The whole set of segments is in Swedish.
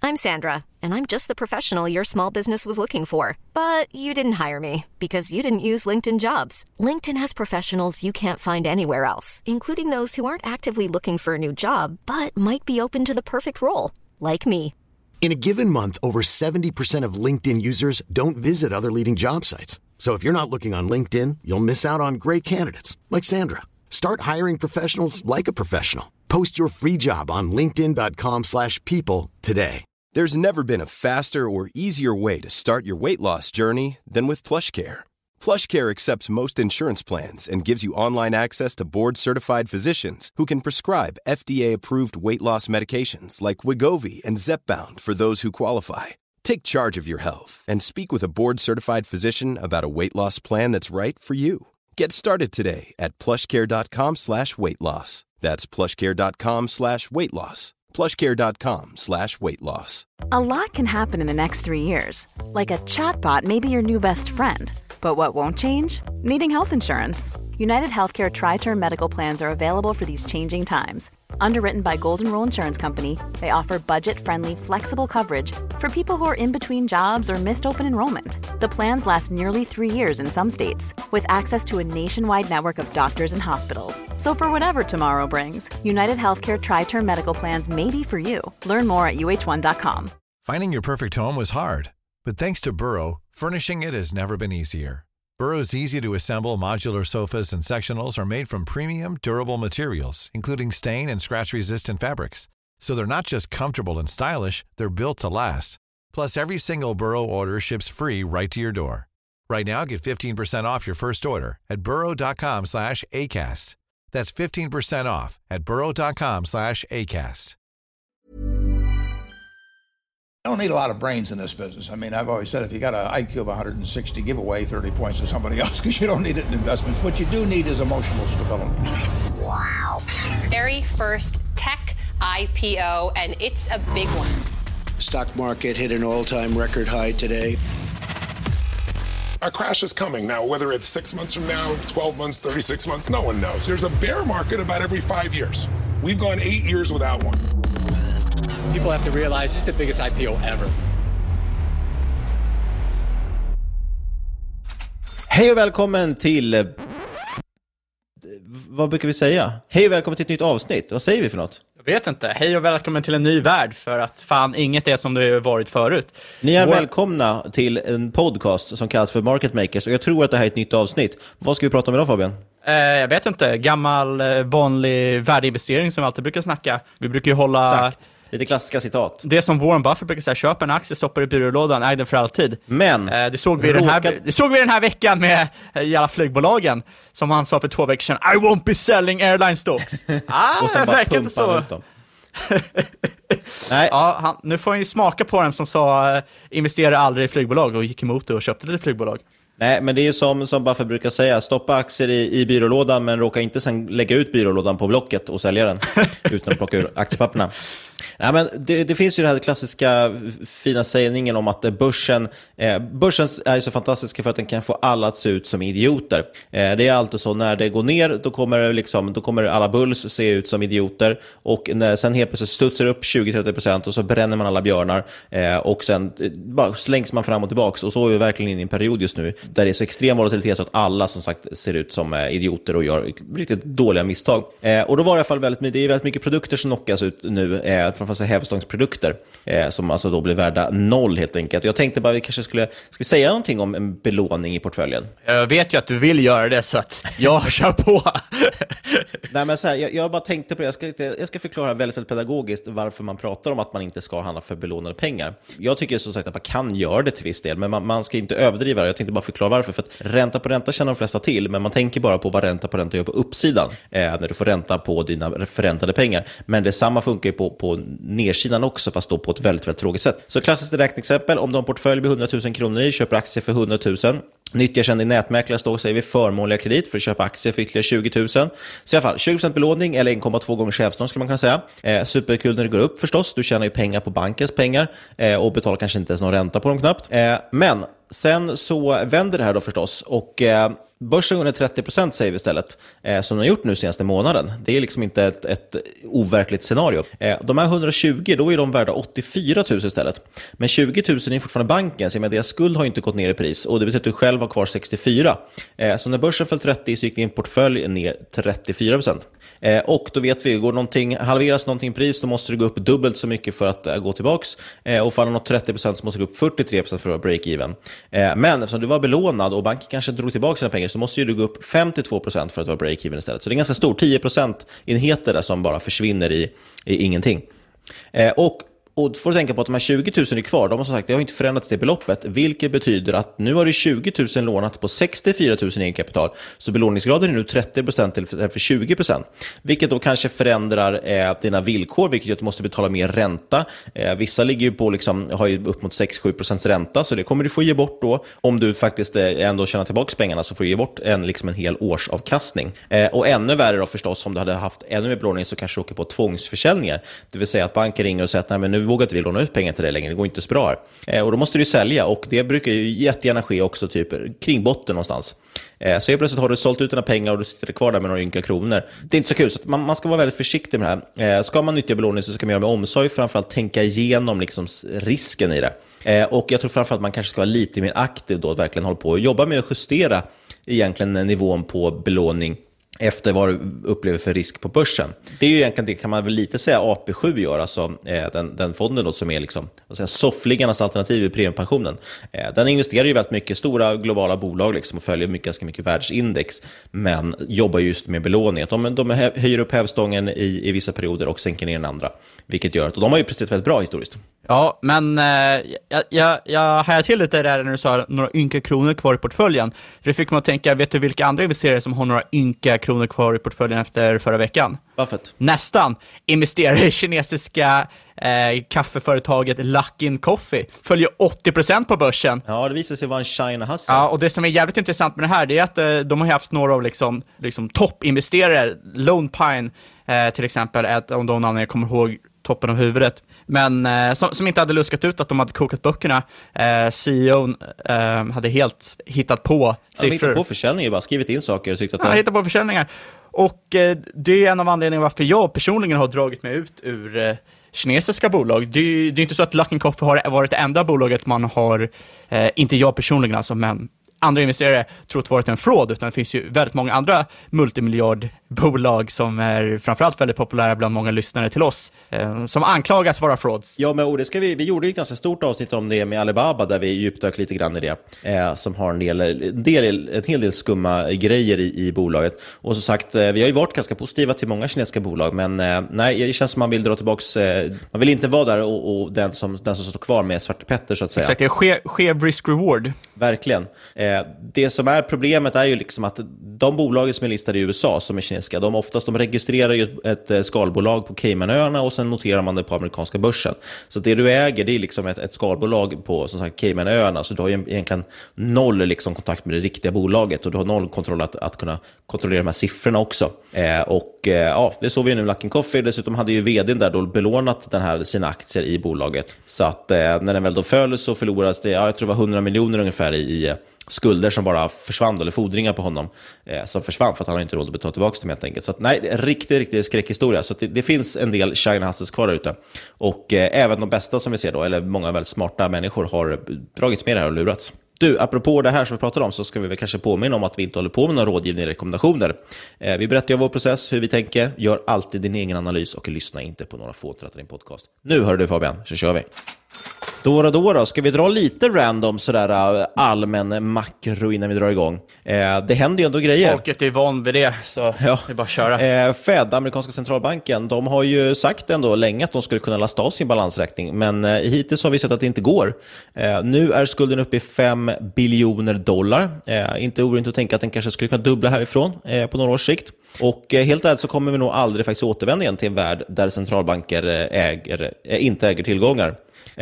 I'm Sandra, and I'm just the professional your small business was looking for. But you didn't hire me because you didn't use LinkedIn Jobs. LinkedIn has professionals you can't find anywhere else, including those who aren't actively looking for a new job, but might be open to the perfect role, like me. In a given month, over 70% of LinkedIn users don't visit other leading job sites. So if you're not looking on LinkedIn, you'll miss out on great candidates like Sandra. Start hiring professionals like a professional. Post your free job on linkedin.com/people today. There's never been a faster or easier way to start your weight loss journey than with PlushCare. PlushCare accepts most insurance plans and gives you online access to board-certified physicians who can prescribe FDA-approved weight loss medications like Wegovy and Zepbound for those who qualify. Take charge of your health and speak with a board-certified physician about a weight loss plan that's right for you. Get started today at plushcare.com/weightloss. That's plushcare.com/weightloss. plushcare.com/weightloss. A lot can happen in the next 3 years. Like a chatbot may be your new best friend. But what won't change? Needing health insurance. United Healthcare Tri-Term Medical Plans are available for these changing times. Underwritten by Golden Rule Insurance Company, they offer budget-friendly, flexible coverage for people who are in between jobs or missed open enrollment. The plans last nearly 3 years in some states, with access to a nationwide network of doctors and hospitals. So for whatever tomorrow brings, United Healthcare Tri-Term Medical Plans may be for you. Learn more at uh1.com. Finding your perfect home was hard, but thanks to Burrow, furnishing it has never been easier. Burrow's easy-to-assemble modular sofas and sectionals are made from premium, durable materials, including stain and scratch-resistant fabrics. So they're not just comfortable and stylish, they're built to last. Plus, every single Burrow order ships free right to your door. Right now, get 15% off your first order at burrow.com/ACAST. That's 15% off at burrow.com/ACAST. I don't need a lot of brains in this business. I mean, I've always said if you got an IQ of 160, give away 30 points to somebody else because you don't need it in investments. What you do need is emotional stability. Wow. Very first tech IPO, and it's a big one. Stock market hit an all-time record high today. A crash is coming now, whether it's 6 months from now, 12 months, 36 months, no one knows. There's a bear market about every 5 years. We've gone 8 years without one. People have to realize this is the biggest IPO ever. Hej och välkommen till... Vad brukar vi säga? Hej och välkommen till ett nytt avsnitt. Vad säger vi för något? Jag vet inte. Hej och välkommen till en ny värld, för att fan inget är som det har varit förut. Ni är välkomna till en podcast som kallas för Market Makers, och jag tror att det här är ett nytt avsnitt. Vad ska vi prata om idag, Fabian? Jag vet inte. Gammal vanlig värdeinvestering som vi alltid brukar snacka. Vi brukar ju hålla... Exakt. Lite klassiska citat. Det som Warren Buffett brukar säga, köp en aktie, stoppa i byrålådan, äg den för alltid. Men det såg vi den här veckan med alla flygbolagen, som han sa för 2 veckor sedan, I won't be selling airline stocks. Och sen bara pumpade ut dem. Nej. Ja, nu får han ju smaka på den som sa investera aldrig i flygbolag, och gick emot det och köpte lite flygbolag. Nej, men det är ju som Buffett brukar säga, stoppa aktier i byrålådan, men råka inte sen lägga ut byrålådan på Blocket och sälja den utan att plocka ur aktiepapperna. Nej, men det finns ju den här klassiska fina sägningen om att börsen är så fantastisk för att den kan få alla att se ut som idioter. Det är alltid så, när det går ner då kommer alla bulls se ut som idioter, och när sen helt plötsligt studsar upp 20-30% och så bränner man alla björnar, och sen bara slängs man fram och tillbaks, och så är vi verkligen inne i en period just nu där det är så extrem volatilitet så att alla som sagt ser ut som idioter och gör riktigt dåliga misstag. Och då var det i alla fall det är väldigt mycket produkter som knockas ut nu, framförallt hävstångsprodukter, som alltså då blir värda 0 helt enkelt. Jag tänkte bara ska vi säga någonting om en belåning i portföljen? Jag vet ju att du vill göra det, så att jag kör på. Nej, men så här, jag bara tänkte på det. Jag ska förklara väldigt, väldigt pedagogiskt varför man pratar om att man inte ska handla för belånade pengar. Jag tycker som sagt att man kan göra det till viss del, men man ska inte överdriva det. Jag tänkte bara förklara varför. För att ränta på ränta känner de flesta till, men man tänker bara på vad ränta på ränta gör på uppsidan när du får ränta på dina förräntade pengar. Men detsamma funkar ju på nedsidan också, fast då på ett väldigt, väldigt tråkigt sätt. Så klassiskt räkneexempel: om du har en portfölj med 100 000 kronor i, köper aktier för 100 000, nyttjar sen din nätmäklare, så säger vi förmånliga kredit för att köpa aktier för ytterligare 20 000. Så i alla fall 20% belåning, eller 1,2 gånger hävstång skulle man kunna säga. Superkul när det går upp förstås. Du tjänar ju pengar på bankens pengar och betalar kanske inte ens någon ränta på dem knappt. Men sen så vänder det här då förstås, och Börsen går ner 30% säger vi istället, som de har gjort nu senaste månaden. Det är liksom inte ett overkligt scenario. De här 120, då är de värda 84 000 istället. Men 20 000 är fortfarande banken, så deras skuld har inte gått ner i pris. Och det betyder att du själv har kvar 64. Så när börsen föll 30 så gick din portfölj ner 34%. Och då vet vi, halveras någonting i pris, då måste det gå upp dubbelt så mycket för att gå tillbaks. Och faller något 30% så måste det gå upp 43% för att vara break-even. Men eftersom du var belånad och banken kanske drog tillbaka sina pengar, så måste ju du gå upp 52% för att vara break-even istället. Så det är ganska stort, 10% där som bara försvinner i ingenting. Och får du tänka på att de här 20 000 är kvar. De har som sagt, det har inte förändrats det beloppet, vilket betyder att nu har du 20 000 lånat på 64 000 i egenkapital. Så belåningsgraden är nu 30% till för 20%. Vilket då kanske förändrar dina villkor, vilket gör att du måste betala mer ränta. Vissa ligger ju på har ju upp mot 6-7% ränta, så det kommer du få ge bort då. Om du faktiskt ändå tjänar tillbaka pengarna, så får du ge bort en hel årsavkastning. Och ännu värre då förstås, om du hade haft ännu mer belåning, så kanske du åker på tvångsförsäljningar. Det vill säga att banker ringer och säger att nej, men nu vågar inte vi låna ut pengar till det längre, det går inte så bra här. Och då måste du sälja, och det brukar ju jättegärna ske också typ kring botten någonstans. Så plötsligt har du sålt ut dina pengar och du sitter kvar där med några ynka kronor. Det är inte så kul, så man ska vara väldigt försiktig med det här. Ska man nyttja belåning så ska man göra med omsorg, framförallt tänka igenom risken i det. Och jag tror framförallt att man kanske ska vara lite mer aktiv då, att verkligen hålla på och jobba med att justera egentligen nivån på belåning efter vad du upplever för risk på börsen. Det är ju egentligen, det kan man väl lite säga AP7 gör, alltså den fonden då, som är soffliggarnas alternativ i premiepensionen. Den investerar ju väldigt mycket stora globala bolag och följer ganska mycket världsindex, men jobbar just med belåning. De höjer upp hävstången i vissa perioder och sänker ner den andra, vilket gör att de har ju precis väldigt bra historiskt. Ja, men jag hajar till lite där när du sa några ynka kronor kvar i portföljen. För det fick man att tänka, vet du vilka andra investerare som har några ynka kronor kvar i portföljen efter förra veckan? Buffett. Nästan. Investerare i kinesiska kaffeföretaget Luckin Coffee följer 80% på börsen. Ja, det visar sig vara en China hustle. Ja, och det som är jävligt intressant med det här, det är att de har haft några av toppinvesterare. Lone Pine till exempel, ett av de namn jag kommer ihåg toppen av huvudet, men som inte hade luskat ut att de hade kokat böckerna. CEOn hade helt hittat på siffror. Hittat på försäljningar, bara skrivit in saker och tyckte att hittat på försäljningar. Och det är en av anledningarna varför jag personligen har dragit mig ut ur kinesiska bolag. Det är inte så att Luckin Coffee har varit det enda bolaget man har, inte jag personligen alltså, men andra investerare trott varit en fraud, utan det finns ju väldigt många andra multimiljardbolag som är framförallt väldigt populära bland många lyssnare till oss, som anklagas vara frauds. Ja, men det ska vi gjorde ju ett ganska stort avsnitt om det med Alibaba, där vi djupdök lite grann i det, som har en hel del skumma grejer i bolaget. Och som sagt, vi har ju varit ganska positiva till många kinesiska bolag, men nej, det känns som man vill dra tillbaks, man vill inte vara där och den som står kvar med Svarte Petter, så att säga. Exakt, det är skev risk-reward. Verkligen. Det som är problemet är ju att de bolag som är listade i USA, som är kinesiska, de registrerar ju ett skalbolag på Caymanöarna och sen noterar man det på amerikanska börsen. Så det du äger, det är ett skalbolag på, som sagt, Caymanöarna, så du har ju egentligen noll kontakt med det riktiga bolaget, och du har noll kontroll att kunna kontrollera de här siffrorna också. Det såg vi nu i Luckin Coffee. Dessutom hade ju vdn där då belånat sina aktier i bolaget, så att när den väl då föll så förlorades det, jag tror det var 100 miljoner ungefär i skulder som bara försvann, eller fordringar på honom som försvann för att han inte råd att betala tillbaka dem helt enkelt. Så att, nej, riktigt skräckhistoria. Så att det finns en del China hustles kvar där ute. Och även de bästa som vi ser då, eller många väldigt smarta människor, har dragits med det här och lurats. Du, apropå det här som vi pratar om, så ska vi väl kanske påminna om att vi inte håller på med några rådgivning och rekommendationer. Vi berättar ju om vår process, hur vi tänker, gör alltid din egen analys och lyssna inte på några få din podcast. Nu hör du Fabian, så kör vi. Då ska vi dra lite random sådär allmän makro innan vi drar igång. Det händer ju ändå grejer. Folket är van vid det, så det är bara att köra. Fed, amerikanska centralbanken, de har ju sagt ändå länge att de skulle kunna lasta av sin balansräkning, men hittills har vi sett att det inte går. Nu är skulden uppe i $5 biljoner. Inte orimligt att tänka att den kanske skulle kunna dubbla härifrån på några års sikt. Och helt ärligt så kommer vi nog aldrig faktiskt återvända igen till en värld där centralbanker inte äger tillgångar.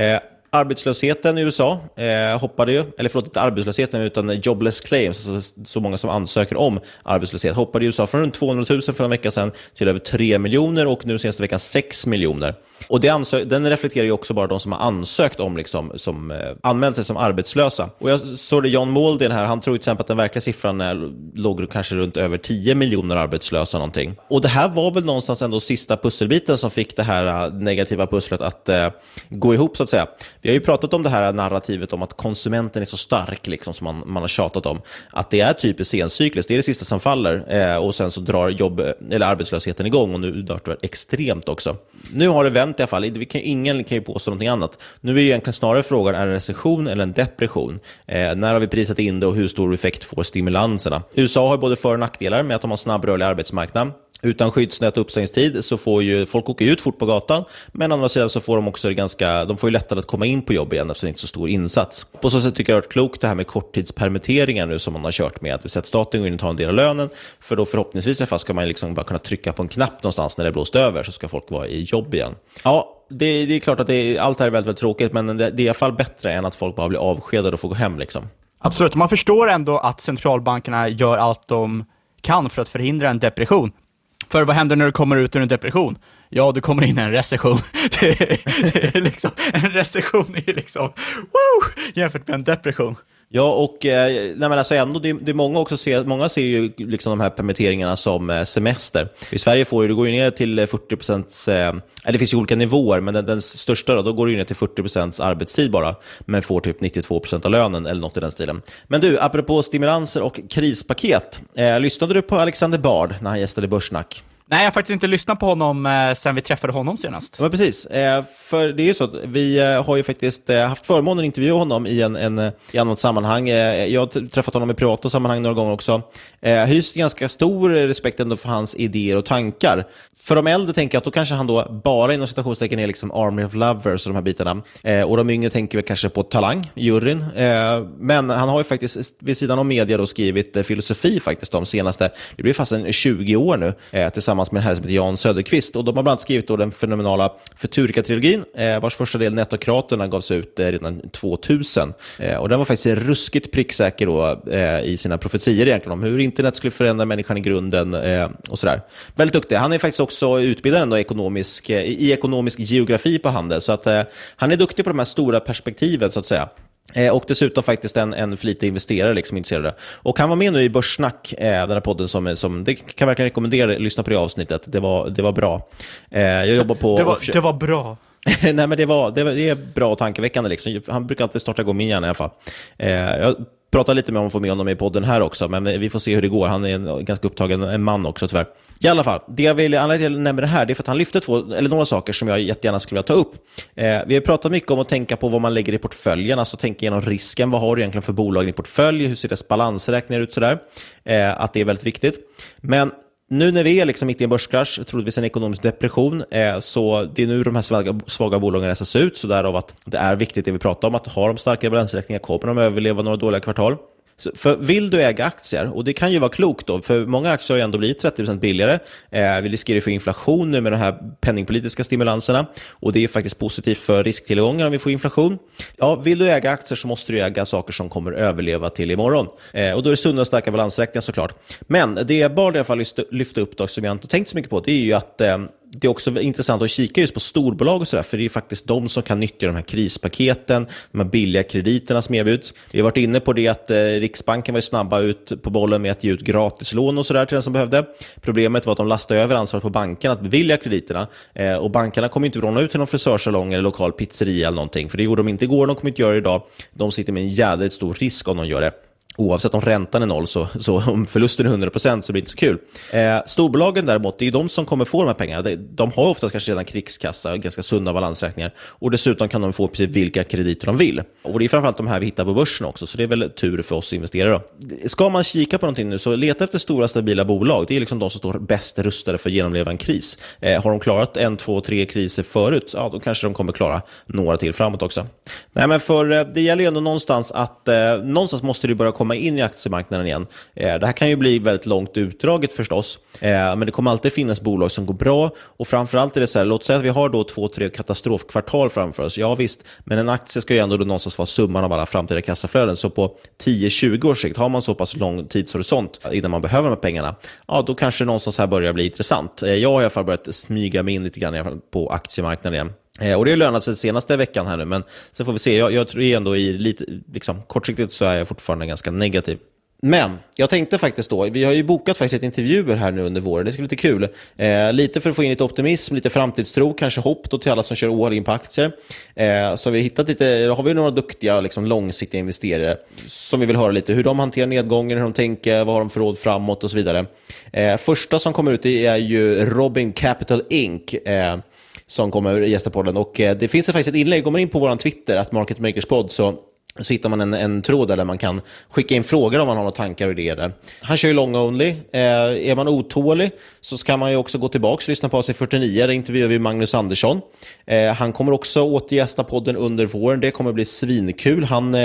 Arbetslösheten i USA hoppade ju, eller förlåt, inte arbetslösheten utan jobless claims, alltså så många som ansöker om arbetslöshet, hoppade i USA från runt 200 000 för en vecka sedan till över 3 miljoner och nu senaste veckan 6 miljoner. Och den reflekterar ju också bara de som har ansökt om, liksom, som anmält sig som arbetslösa. Och jag såg det John Mauldin här, han tror till exempel att den verkliga siffran låg kanske runt över 10 miljoner arbetslösa någonting. Och det här var väl någonstans ändå sista pusselbiten som fick det här negativa pusslet att gå ihop, så att säga. Vi har ju pratat om det här narrativet om att konsumenten är så stark, liksom, som man har tjatat om. Att det är typiskt sencykliskt, det är det sista som faller och sen så drar arbetslösheten igång och nu dör det extremt också. Nu har det vänt i alla fall, ingen kan ju påstå någonting annat. Nu är ju egentligen snarare frågan, är det en recession eller en depression? När har vi prisat in det och hur stor effekt får stimulanserna? USA har både för- och nackdelar med att de har snabbrörlig arbetsmarknad. Utan skyddsnät och uppsägningstid så får ju folk åka ut fort på gatan, men å andra sidan så får de också de får ju lättare att komma in på jobb igen eftersom det inte är så stor insats. På så sätt tycker jag det är klokt det här med korttidspermitteringar nu som man har kört med, att vi sett staten gå in och ta en del av lönen, för då förhoppningsvis ska man liksom bara kunna trycka på en knapp någonstans när det blåst över, så ska folk vara i jobb igen. Ja, det är klart att allt här är väldigt, väldigt tråkigt, men det är i alla fall bättre än att folk bara blir avskedade och får gå hem liksom. Absolut, man förstår ändå att centralbankerna gör allt de kan för att förhindra en depression. För vad händer när du kommer ut ur en depression? Ja, du kommer in i en recession. Det är liksom, en recession är liksom jämfört med en depression. Ja, och ändå, det är många också många ser ju liksom de här permitteringarna som semester. I Sverige det går ju ner till 40%, det finns ju olika nivåer, men den största då går det ju ner till 40% arbetstid bara, men får typ 92% av lönen eller något i den stilen. Men du, apropå stimulanser och krispaket, lyssnade du på Alexander Bard när han gästade Börssnack? Nej, jag har faktiskt inte lyssnat på honom sen vi träffade honom senast. Ja, men precis. För det är ju så att vi har ju faktiskt haft förmånen att intervjua honom i i annat sammanhang. Jag har träffat honom i privata sammanhang några gånger också. Hyst ganska stor respekt ändå för hans idéer och tankar. För de äldre tänker jag att då kanske han då bara inom citationstecken är liksom Army of Lovers och de här bitarna. Och de yngre tänker väl kanske på talang, juryn. Men han har ju faktiskt vid sidan av media då skrivit filosofi faktiskt de senaste, det blir fast 20 år nu, tillsammans med en herre som heter Jan Söderqvist. Och de har bland annat skrivit då den fenomenala Futurika-trilogin, vars första del Netokraterna gavs ut redan 2000. Och den var faktiskt ruskigt pricksäker då i sina profetier egentligen om hur internet skulle förändra människan i grunden och sådär. Väldigt duktig. Han är faktiskt också utbildad ändå i ekonomisk geografi på Handel, så att han är duktig på de här stora perspektiven så att säga. Och dessutom faktiskt en flitig investerare liksom intresserade. Och han var med nu i Börssnack, den här podden som det kan verkligen rekommendera att lyssna på det avsnittet. Det var bra. Jag jobbar på det var bra. Nej, men det är bra och tankeväckande liksom. Han brukar alltid starta igång min hjärna i alla fall. Jag pratar lite med om att få med honom i podden här också, men vi får se hur det går. Han är en ganska upptagen man också tyvärr. I alla fall, anledningen till att jag nämner det här, det är för att han lyfter några saker som jag jättegärna skulle vilja ta upp. Vi har pratat mycket om att tänka på vad man lägger i portföljen, alltså tänka igenom risken. Vad har du egentligen för bolag i portfölj? Hur ser dess balansräkningar ut sådär? Att det är väldigt viktigt. Men nu när vi är liksom mitt i en börskrasch, troligtvis en ekonomisk depression, så det är nu de här svaga bolagen rensas ut, så därav att det är viktigt det vi pratar om, att ha de starka balansräkningar, kommer de överleva några dåliga kvartal. Så för vill du äga aktier, och det kan ju vara klokt då, för många aktier har ju ändå blivit 30% billigare. Vi riskerar för inflation nu med de här penningpolitiska stimulanserna, och det är faktiskt positivt för risktillgångar om vi får inflation. Ja, vill du äga aktier så måste du äga saker som kommer överleva till imorgon. Och då är det sunda och starka balansräkningar såklart. Men det är bara i alla fall lyfta upp då, som jag inte tänkt så mycket på, det är ju att det är också intressant att kika just på storbolag och sådär, för det är faktiskt de som kan nyttja de här krispaketen, de här billiga krediterna som erbjuds. Vi har varit inne på det att Riksbanken var snabba ut på bollen med att ge ut gratislån och sådär till den som behövde. Problemet var att de lastade över ansvaret på bankerna att bevilja krediterna, och bankerna kommer inte råna ut till någon frisörsalong eller lokal pizzeria eller någonting, för det gjorde de inte igår, de kommer inte göra det idag. De sitter med en jävligt stor risk om de gör det. Oavsett om räntan är noll, så om förlusten är 100% så blir det inte så kul. Storbolagen däremot, det är de som kommer få de här pengarna. De har oftast kanske redan krigskassa, ganska sunda balansräkningar. Och dessutom kan de få precis vilka krediter de vill. Och det är framförallt de här vi hittar på börsen också, så det är väl tur för oss investerare då. Ska man kika på någonting nu, så leta efter stora stabila bolag. Det är liksom de som står bäst rustade för att genomleva en kris. Har de klarat 1, 2, 3 kriser förut, ja då kanske de kommer klara några till framåt också. Nej, men för det gäller ju ändå någonstans att någonstans måste det börja komma komma in i aktiemarknaden igen. Det här kan ju bli väldigt långt utdraget förstås, men det kommer alltid finnas bolag som går bra, och framförallt är det så här, låt säga att vi har då 2-3 katastrofkvartal framför oss. Ja visst, men en aktie ska ju ändå då någonstans vara summan av alla framtida kassaflöden, så på 10-20 års sikt har man så pass lång tidshorisont innan man behöver de här pengarna, ja då kanske någonstans här börjar bli intressant. Jag har i alla fall börjat smyga mig in lite grann i alla fall på aktiemarknaden igen. Och det har lönat sig senaste veckan här nu, men sen får vi se. Jag tror ändå i lite, liksom, kortsiktigt så är jag fortfarande ganska negativ. Men jag tänkte faktiskt då, vi har ju bokat faktiskt intervjuer här nu under våren, det ska bli lite kul. Lite för att få in lite optimism, lite framtidstro, kanske hopp då till alla som kör all in på aktier. Så vi har hittat lite, har vi några duktiga liksom, långsiktiga investerare som vi vill höra lite hur de hanterar nedgången, hur de tänker, vad har de för råd framåt och så vidare. Första som kommer ut är ju Robin Capital Inc., som kommer gästa podden, och det finns faktiskt ett inlägg, går man in på våran Twitter @marketmakerspod så hittar man en tråd där man kan skicka in frågor om man har några tankar och idéer där. Han kör ju long only. Är man otålig så ska man ju också gå tillbaka och lyssna på avsnitt 49. Där intervjuar vi Magnus Andersson. Han kommer också återgästa podden under våren. Det kommer bli svinkul.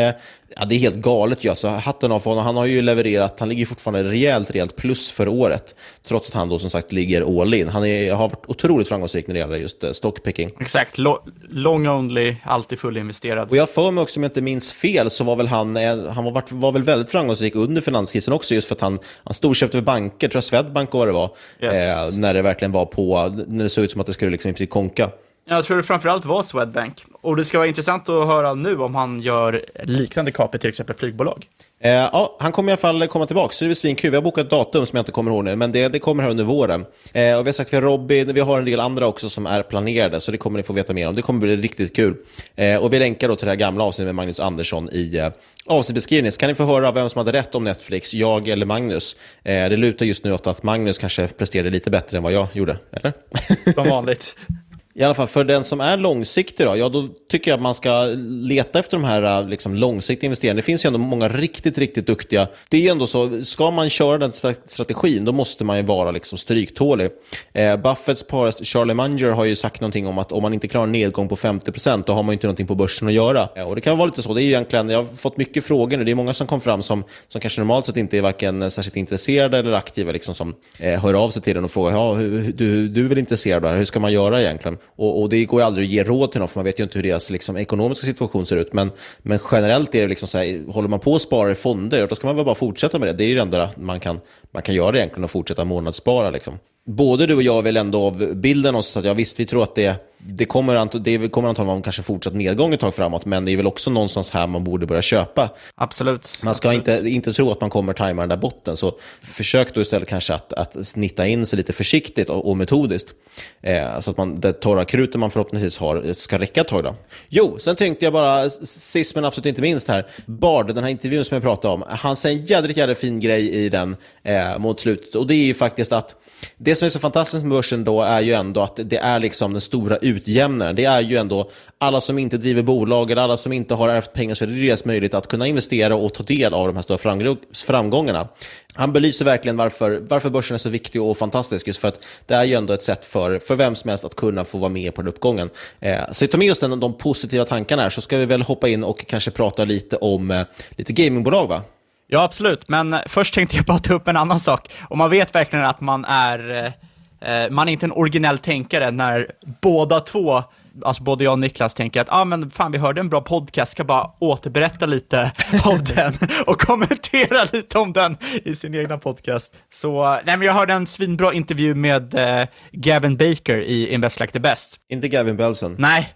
Ja, det är helt galet ju. Så hatten av för honom. Han har ju levererat, han ligger fortfarande rejält plus för året. Trots att han då som sagt ligger all in. Han har varit otroligt framgångsrik när det gäller just stockpicking. Exakt, long only, alltid fullinvesterad. Och jag för mig också, om jag inte minns fel, så var väl han var väl väldigt framgångsrik under finanskrisen också, just för att han storköpte för banker, tror jag Swedbank och vad det var. Yes. När det verkligen var när det såg ut som att det skulle liksom inte konka. Jag tror det framförallt var Swedbank. Och det ska vara intressant att höra nu om han gör liknande kapet till exempel flygbolag. Ja, han kommer i alla fall komma tillbaka, så det blir svinkul. Vi har bokat datum som jag inte kommer ihåg nu, men det kommer här under våren. Och vi har sagt att vi har Robin, vi har en del andra också som är planerade, så det kommer ni få veta mer om. Det kommer bli riktigt kul. Och vi länkar då till det här gamla avsnittet med Magnus Andersson i avsnittbeskrivningen. Så kan ni få höra vem som hade rätt om Netflix, jag eller Magnus. Det lutar just nu åt att Magnus kanske presterade lite bättre än vad jag gjorde, eller? Som vanligt. I alla fall för den som är långsiktig då, ja då tycker jag att man ska leta efter de här liksom, långsiktiga investeringarna. Det finns ju ändå många riktigt duktiga. Det är ju ändå så, ska man köra den strategin, då måste man ju vara liksom stryktålig. Buffetts par Charlie Munger har ju sagt någonting om att om man inte klarar en nedgång på 50%, då har man ju inte någonting på börsen att göra. Och det kan vara lite så, det är ju egentligen, jag har fått mycket frågor nu, det är många som kom fram som kanske normalt sett inte är varken särskilt intresserade eller aktiva liksom, som hör av sig till den och frågar, ja, du är väl intresserad där, hur ska man göra egentligen? Och det går ju aldrig att ge råd till någon, för man vet ju inte hur deras liksom, ekonomiska situation ser ut. Men generellt är det liksom så här, håller man på att spara i fonder, då ska man väl bara fortsätta med det. Det är ju det enda man kan göra egentligen, att fortsätta månadsspara liksom. Både du och jag vill ändå av bilden och så att visst, vi tror att det kommer antagligen vara kanske fortsatt nedgång ett tag framåt, men det är väl också någonstans här man borde börja köpa. Absolut. Man ska inte tro att man kommer tajma den där botten, så försök då istället kanske att snitta in sig lite försiktigt och metodiskt, så att det torra kruten man förhoppningsvis har ska räcka ett tag då. Jo, sen tänkte jag bara, sist men absolut inte minst här, Bard, den här intervjun som jag pratade om, han säger en jädrigt fin grej i den mot slutet, och det är ju faktiskt att det som är så fantastiskt med börsen då är ju ändå att det är liksom den stora utjämnaren. Det är ju ändå alla som inte driver bolag eller alla som inte har ärvt pengar, så är det deras möjlighet att kunna investera och ta del av de här stora framgångarna. Han belyser verkligen varför börsen är så viktig och fantastisk, just för att det är ju ändå ett sätt för vem som helst att kunna få vara med på den uppgången. Så ta med oss de positiva tankarna här, så ska vi väl hoppa in och kanske prata lite om lite gamingbolag, va? Ja, absolut. Men först tänkte jag bara ta upp en annan sak. Och man vet verkligen att man är inte en originell tänkare när båda två, alltså både jag och Niklas, tänker att men fan, vi hörde en bra podcast, ska bara återberätta lite om den och kommentera lite om den i sin egna podcast. Så men jag hörde en svinbra intervju med Gavin Baker i Invest Like the Best. Inte Gavin Belson. Nej,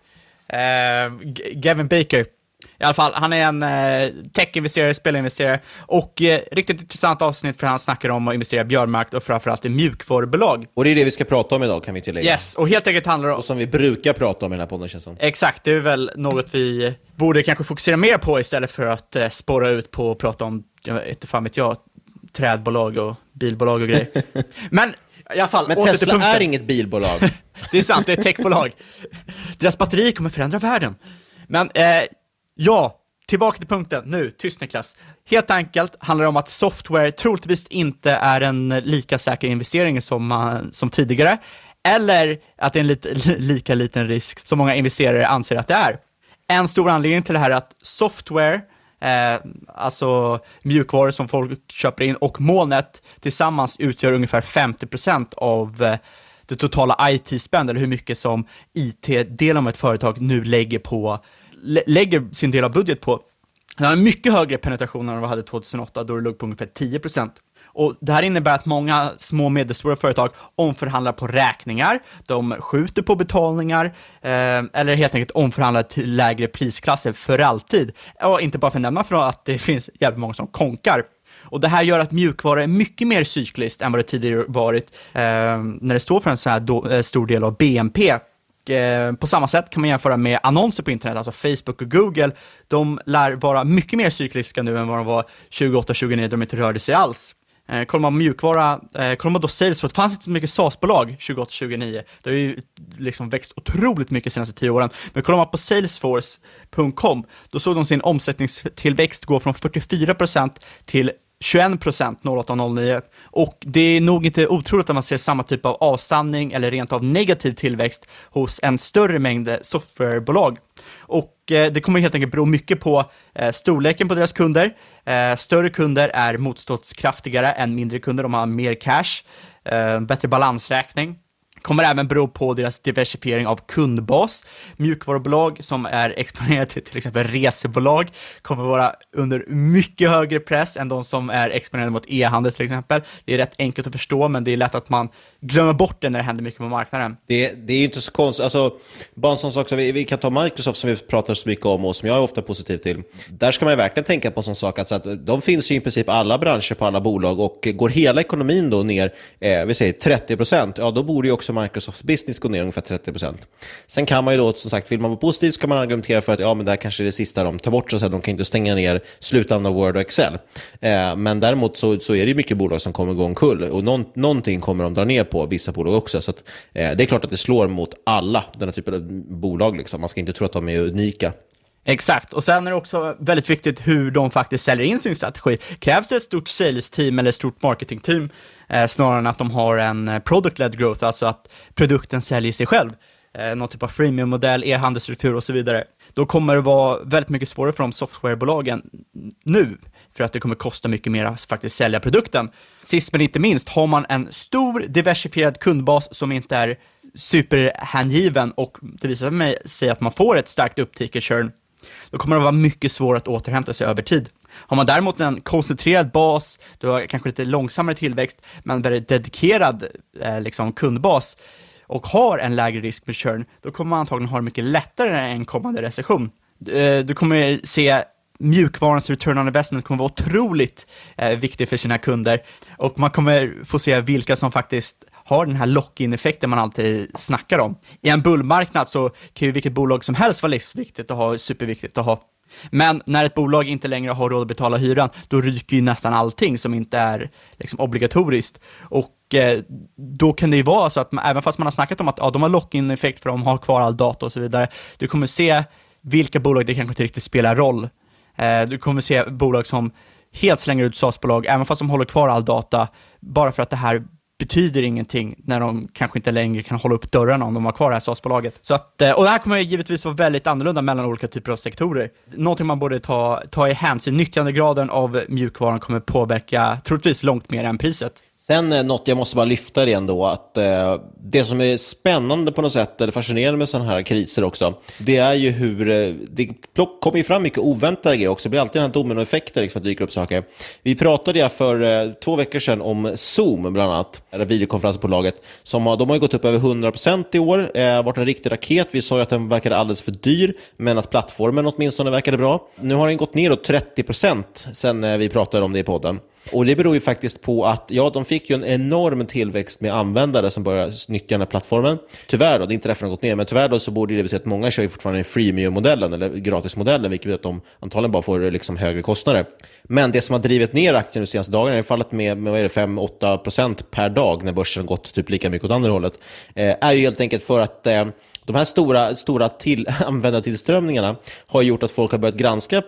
Gavin Baker. I alla fall, han är en tech-investerare, spelinvesterare, och riktigt intressant avsnitt, för han snackar om att investera i björnmarknad och framförallt i mjukvarubolag. Och det är det vi ska prata om idag, kan vi tillägga. Yes, och helt enkelt handlar det om... Och som vi brukar prata om i den här podden, känns som. Exakt, det är väl något vi borde kanske fokusera mer på istället för att spåra ut på och prata om, trädbolag och bilbolag och grejer. Men i alla fall, men Tesla är inget bilbolag. Det är sant, det är ett techbolag. Deras batteri kommer förändra världen. Men... ja, tillbaka till punkten. Nu, tyst Niklas. Helt enkelt handlar det om att software troligtvis inte är en lika säker investering som tidigare. Eller att det är en lika liten risk som många investerare anser att det är. En stor anledning till det här är att software alltså mjukvaror som folk köper in, och molnet tillsammans utgör ungefär 50% av det totala IT-spend, eller hur mycket som IT-delen av ett företag nu lägger sin del av budget på. Det har en mycket högre penetration än vad vi hade 2008, då det låg på ungefär 10%. Och det här innebär att många små och medelstora företag omförhandlar på räkningar, de skjuter på betalningar eller helt enkelt omförhandlar till lägre prisklasser för alltid. Och inte bara för att nämna, för att det finns jävligt många som konkar. Och det här gör att mjukvara är mycket mer cykliskt än vad det tidigare varit när det står för en så här stor del av BNP. På samma sätt kan man jämföra med annonser på internet, alltså Facebook och Google. De lär vara mycket mer cykliska nu än vad de var 2008-2009, då de inte rörde sig alls. Kollar man mjukvara, kollar man då Salesforce, det fanns inte så mycket SaaS-bolag 2008-2009. Det har ju liksom växt otroligt mycket de senaste 10 åren. Men kollar man på Salesforce.com, då såg de sin omsättningstillväxt gå från 44% till 21% 08-09, och det är nog inte otroligt att man ser samma typ av avstanning eller rent av negativ tillväxt hos en större mängd softwarebolag. Och det kommer helt enkelt bero mycket på storleken på deras kunder. Större kunder är motståndskraftigare än mindre kunder, de har mer cash, bättre balansräkning. Kommer även bero på deras diversifiering av kundbas. Mjukvarubolag som är exponerade till exempel resebolag kommer vara under mycket högre press än de som är exponerade mot e-handel till exempel. Det är rätt enkelt att förstå, men det är lätt att man glömmer bort det när det händer mycket på marknaden. Det är inte så konstigt. Alltså, bara en sån sak som vi kan ta Microsoft, som vi pratar så mycket om och som jag är ofta positiv till. Där ska man ju verkligen tänka på en sån sak att de finns ju i princip alla branscher på alla bolag, och går hela ekonomin då ner, vi säger 30%, ja då borde ju också Microsofts business går ner ungefär 30%. Sen kan man ju då, som sagt, vill man vara positiv så kan man argumentera för att ja, men det här kanske är det sista de tar bort, så att de kan inte stänga ner slutändan av Word och Excel. Men däremot så är det ju mycket bolag som kommer gå omkull, och någonting kommer de dra ner på, vissa bolag också. Så att, det är klart att det slår mot alla den här typen av bolag. Liksom. Man ska inte tro att de är unika. Exakt, och sen är det också väldigt viktigt hur de faktiskt säljer in sin strategi. Krävs det ett stort sales-team eller ett stort marketing-team snarare än att de har en product-led growth, alltså att produkten säljer sig själv, någon typ av freemium-modell, e-handelsstruktur och så vidare. Då kommer det vara väldigt mycket svårare för de softwarebolagen nu, för att det kommer kosta mycket mer att faktiskt sälja produkten. Sist men inte minst, har man en stor diversifierad kundbas som inte är superhängiven, och det visar sig att man får ett starkt uppticker-churn, då kommer det vara mycket svårt att återhämta sig över tid. Har man däremot en koncentrerad bas, då har kanske lite långsammare tillväxt, men väldigt dedikerad kundbas, och har en lägre risk med churn, då kommer man antagligen ha det mycket lättare än en kommande recession. Du kommer se mjukvarans return on investment kommer vara otroligt viktig för sina kunder, och man kommer få se vilka som faktiskt har den här lock-in-effekten man alltid snackar om. I en bullmarknad så kan ju vilket bolag som helst vara livsviktigt att ha, superviktigt att ha. Men när ett bolag inte längre har råd att betala hyran, då ryker ju nästan allting som inte är liksom obligatoriskt. Och då kan det ju vara så att även fast man har snackat om att de har lock-in-effekt för att de har kvar all data och så vidare, du kommer se vilka bolag det kanske inte riktigt spelar roll. Du kommer se bolag som helt slänger ut SaaS-bolag även fast de håller kvar all data, bara för att det här betyder ingenting när de kanske inte längre kan hålla upp dörrarna om de har kvar det här SaaS-bolaget. Så att, och det här kommer givetvis vara väldigt annorlunda mellan olika typer av sektorer. Någonting man borde ta i hänsyn. Nyttjandegraden av mjukvaran kommer påverka troligtvis långt mer än priset. Sen något jag måste bara lyfta det ändå, att det som är spännande på något sätt, eller fascinerande med sådana här kriser också, det är ju hur det kommer ju fram mycket oväntade grejer också. Det blir alltid den här dominoeffekter liksom, att dyka upp saker. Vi pratade för 2 veckor sedan om Zoom bland annat, eller videokonferensbolaget, de har ju gått upp över 100% i år, varit en riktig raket. Vi sa ju att den verkade alldeles för dyr, men att plattformen åtminstone verkade bra. Nu har den gått ner 30% sen vi pratade om det i podden. Och det beror ju faktiskt på att de fick ju en enorm tillväxt med användare som börjar nyttja den här plattformen. Tyvärr då, det är inte därför den har gått ner, men tyvärr då så borde det betyda att många kör ju fortfarande freemium-modellen eller gratismodellen, vilket betyder att de antagligen bara får liksom högre kostnader. Men det som har drivit ner aktien de senaste dagarna, i fallet med 5-8% per dag när börsen gått typ lika mycket åt andra hållet, är ju helt enkelt för att de här stora användartillströmningarna har gjort att folk har börjat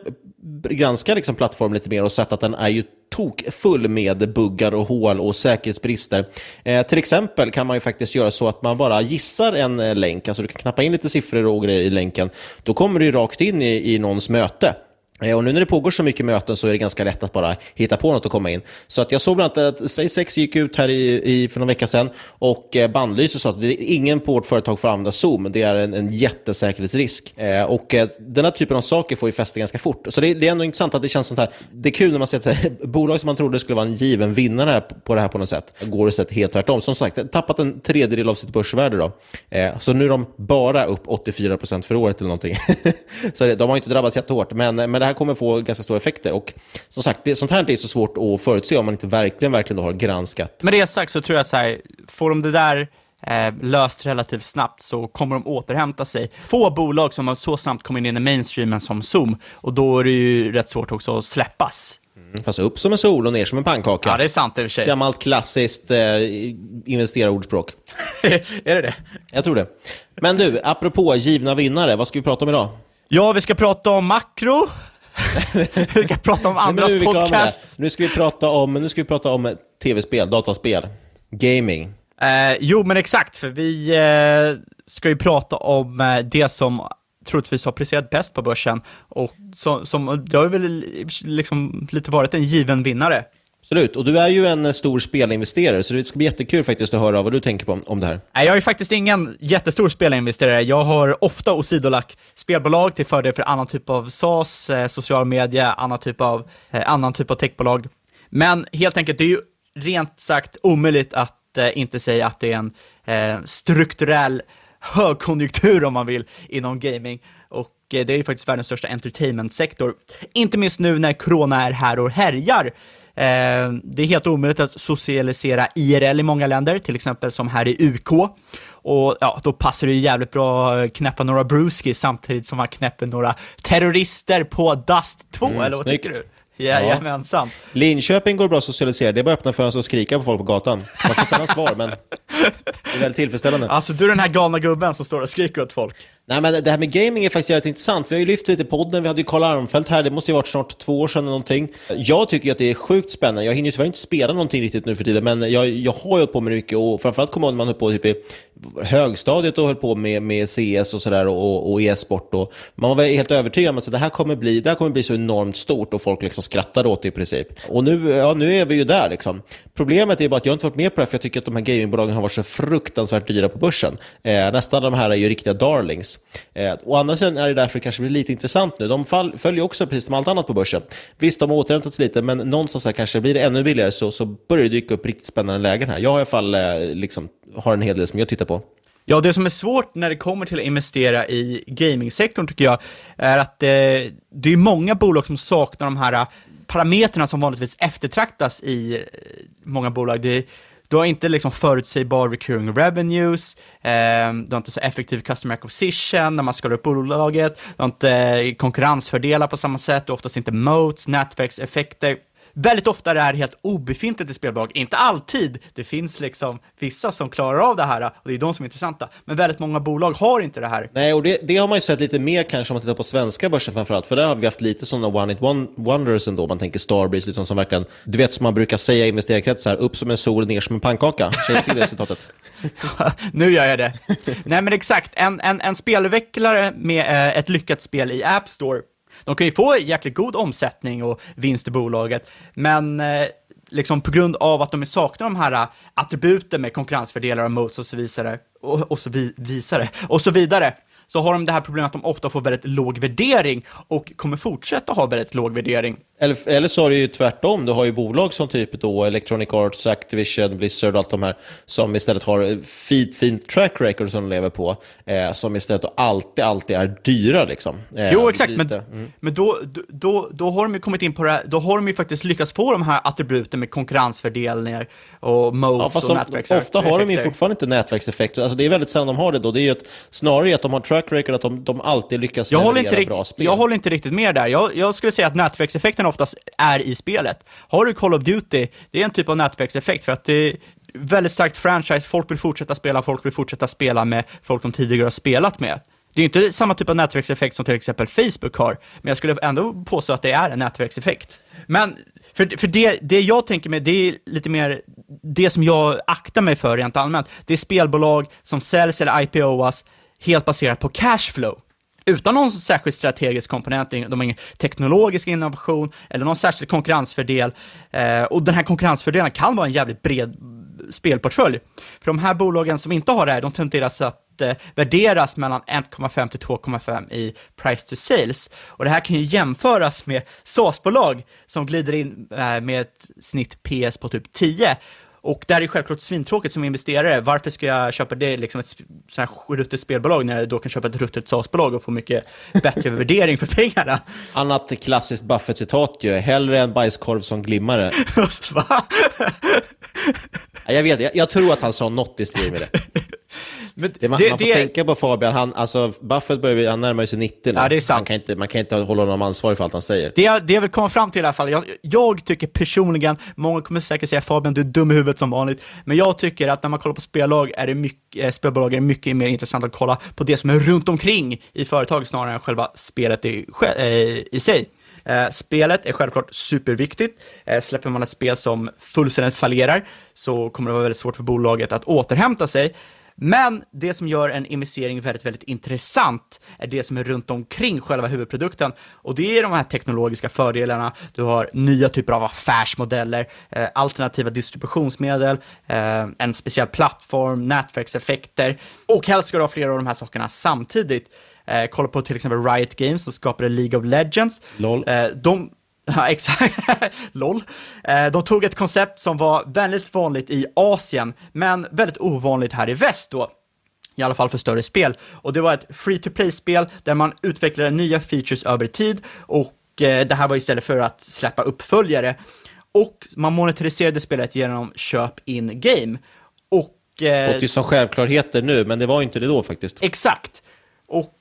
granska liksom plattformen lite mer och sett att den är ju full med buggar och hål och säkerhetsbrister. Till exempel kan man ju faktiskt göra så att man bara gissar en länk, alltså du kan knappa in lite siffror och grejer i länken, då kommer du ju rakt in i någons möte. Och nu när det pågår så mycket möten så är det ganska lätt att bara hitta på något och komma in. Så att jag såg bland annat att SpaceX gick ut här för någon vecka sedan och bannlyser så att ingen på vårt företag får använda Zoom. Det är en jättesäkerhetsrisk. Och den här typen av saker får ju fäste ganska fort. Så det är ändå intressant att det känns sånt här. Det är kul när man ser att bolag som man trodde skulle vara en given vinnare på det här på något sätt går det sätt helt tvärtom. Som sagt, tappat en tredjedel av sitt börsvärde då. Så nu är de bara upp 84% för året eller någonting. Så de har inte drabbats jättehårt. Men det här kommer få ganska stora effekter. Och som sagt, sånt här är så svårt att förutse om man inte verkligen då har granskat. Med det sagt så tror jag att så här, får de det där löst relativt snabbt så kommer de återhämta sig. Få bolag som har så snabbt kommit in i mainstreamen som Zoom, och då är det ju rätt svårt också att släppas. Fast upp som en sol och ner som en pannkaka. Ja, det är sant i och för sig. Gammalt klassiskt investerarordspråk. Är det? Jag tror det. Men du, apropå givna vinnare, vad ska vi prata om idag? Ja, vi ska prata om makro. Vi ska prata om andras podcasts. Nu ska vi prata om tv-spel, dataspel, gaming. Jo, men exakt, för vi ska ju prata om det som troligtvis har presterat bäst på börsen, och som det har väl liksom lite varit en given vinnare. Absolut, och du är ju en stor spelinvesterare, så det ska bli jättekul faktiskt att höra vad du tänker på om det här. Jag är faktiskt ingen jättestor spelinvesterare. Jag har ofta åsidolagt spelbolag till fördel för annan typ av SaaS, social media, annan typ av techbolag. Men helt enkelt, det är ju rent sagt omöjligt att inte säga att det är en strukturell högkonjunktur, om man vill, inom gaming. Och det är ju faktiskt världens största entertainmentsektor. Inte minst nu när corona är här och härjar. Det är helt omöjligt att socialisera IRL i många länder, till exempel som här i UK. Och ja, då passar det ju jävligt bra att knäppa några brewski samtidigt som man knäpper några terrorister på Dust 2, eller vad tycker du? Jajamensan. Linköping går bra att socialisera. Det är bara att öppna fönster och skrika på folk på gatan. Man får sällan svar, men det är väldigt tillfredsställande. Alltså, du är den här galna gubben som står och skriker åt folk. Nej, men det här med gaming är faktiskt jävligt intressant. Vi har ju lyft lite i podden. Vi hade ju Carl Armfelt här. Det måste ju varit snart 2 år sedan eller någonting. Jag tycker att det är sjukt spännande. Jag hinner ju tyvärr inte spela någonting riktigt nu för tiden, men jag har ju hållit på med mycket, och framförallt kommer man höll på typ i högstadiet och höll på med CS och sådär, och e-sport, och man var helt övertygad om att det här kommer bli så enormt stort, och folk liksom skrattar åt det i princip. Och nu är vi ju där liksom. Problemet är bara att jag inte varit med på det, för jag tycker att de här gamingbolagen har varit så fruktansvärt dyra på börsen. Nästan de här är ju riktiga darlings. Och andra sidan är det därför kanske blir lite intressant nu. De följer också precis som allt annat på börsen. Visst, de har återhämtats lite, men någonstans här kanske blir det ännu billigare, så börjar det dyka upp riktigt spännande lägen här. Jag har i alla fall har en hel del som jag tittar på. Ja, det som är svårt när det kommer till att investera i gamingsektorn, tycker jag, är att det är många bolag som saknar de här parametrarna som vanligtvis eftertraktas i många bolag. Du har inte liksom förutsägbar recurring revenues, du har inte så effektiv customer acquisition när man skalar upp bolaget, du har inte konkurrensfördelar på samma sätt, du har oftast inte moats, nätverkseffekter. Väldigt ofta är det här helt obefintligt i spelbolag. Inte alltid. Det finns liksom vissa som klarar av det här, och det är de som är intressanta. Men väldigt många bolag har inte det här. Nej, och det har man ju sett lite mer kanske om man tittar på svenska börsen framförallt. För där har vi haft lite sådana one-hit-wonders ändå. Man tänker Starbreeze, liksom, som verkligen, du vet, som man brukar säga i investerarkretsar, upp som en sol, ner som en pannkaka. Känner du till det citatet? Nu gör jag det. Nej, men exakt. En spelutvecklare med ett lyckat spel i App Store, de kan ju få jäkligt god omsättning och vinst i bolaget, men liksom på grund av att de saknar de här attributen med konkurrensfördelar och moats och så vidare, så har de det här problemet att de ofta får väldigt låg värdering och kommer fortsätta ha väldigt låg värdering. Eller så är det ju tvärtom. Du har ju bolag som typ då Electronic Arts, Activision, Blizzard och allt de här, som istället har fint track record som de lever på, som istället alltid är dyra liksom. Jo, exakt, men då har de ju kommit in på det här, då har de ju faktiskt lyckats få de här attributen med konkurrensfördelningar och modes och nätverkseffekter. Ofta har de ju fortfarande inte nätverkseffekter. Alltså det är väldigt sällan de har det då. Det är ju snarare att de har track record, att de alltid lyckas leverera bra spel. Jag håller inte riktigt med där. Jag skulle säga att nätverkseffekten oftast är i spelet. Har du Call of Duty, det är en typ av nätverkseffekt, för att det är väldigt starkt franchise, folk vill fortsätta spela med folk de tidigare har spelat med. Det är ju inte samma typ av nätverkseffekt som till exempel Facebook har, men jag skulle ändå påstå att det är en nätverkseffekt. Men för det jag tänker med, det är lite mer det som jag aktar mig för rent allmänt. Det är spelbolag som säljs eller IPOas helt baserat på cashflow. utan någon särskild strategisk komponent. De har ingen teknologisk innovation eller någon särskild konkurrensfördel. Och den här konkurrensfördelen kan vara en jävligt bred spelportfölj. För de här bolagen som inte har det här, de tenderar att värderas mellan 1,5 till 2,5 i price to sales. Och det här kan ju jämföras med SaaS-bolag som glider in med ett snitt PS på typ 10. Och där är självklart svintråkigt som investerare. Varför ska jag köpa det liksom ett så här ruttet spelbolag när jag då kan köpa ett ruttet SaaS-bolag och få mycket bättre värdering för pengarna? Annat klassiskt Buffett-citat ju. Hellre en bajskorv som glimmare. Va? Jag vet, jag tror att han sa något i stil med det. Men man får tänka på Fabian, Buffett han närmar sig 90 nu. Ja, det är sant. Man kan inte hålla honom ansvarig för allt han säger. Det jag vill komma fram till i alla fall, jag tycker personligen, många kommer säkert säga Fabian, du är dum i huvudet som vanligt, men jag tycker att när man kollar på spelbolag är det mycket mer intressant att kolla på det som är runt omkring i företag snarare än själva spelet i sig. Spelet är självklart superviktigt. Släpper man ett spel som fullständigt fallerar så kommer det vara väldigt svårt för bolaget att återhämta sig. Men det som gör en investering väldigt, väldigt intressant är det som är runt omkring själva huvudprodukten. Och det är de här teknologiska fördelarna. Du har nya typer av affärsmodeller, alternativa distributionsmedel, en speciell plattform, nätverkseffekter. Och helst ska du ha flera av de här sakerna samtidigt. Kolla på till exempel Riot Games som skapade League of Legends. LOL. Ja, exakt. LOL. De tog ett koncept som var väldigt vanligt i Asien, men väldigt ovanligt här i väst då. I alla fall för större spel. Och det var ett free-to-play-spel där man utvecklade nya features över tid. Och det här var istället för att släppa uppföljare. Och man monetariserade spelet genom köp in-game. Och det är som självklarheter nu, men det var inte det då faktiskt. Exakt. Och,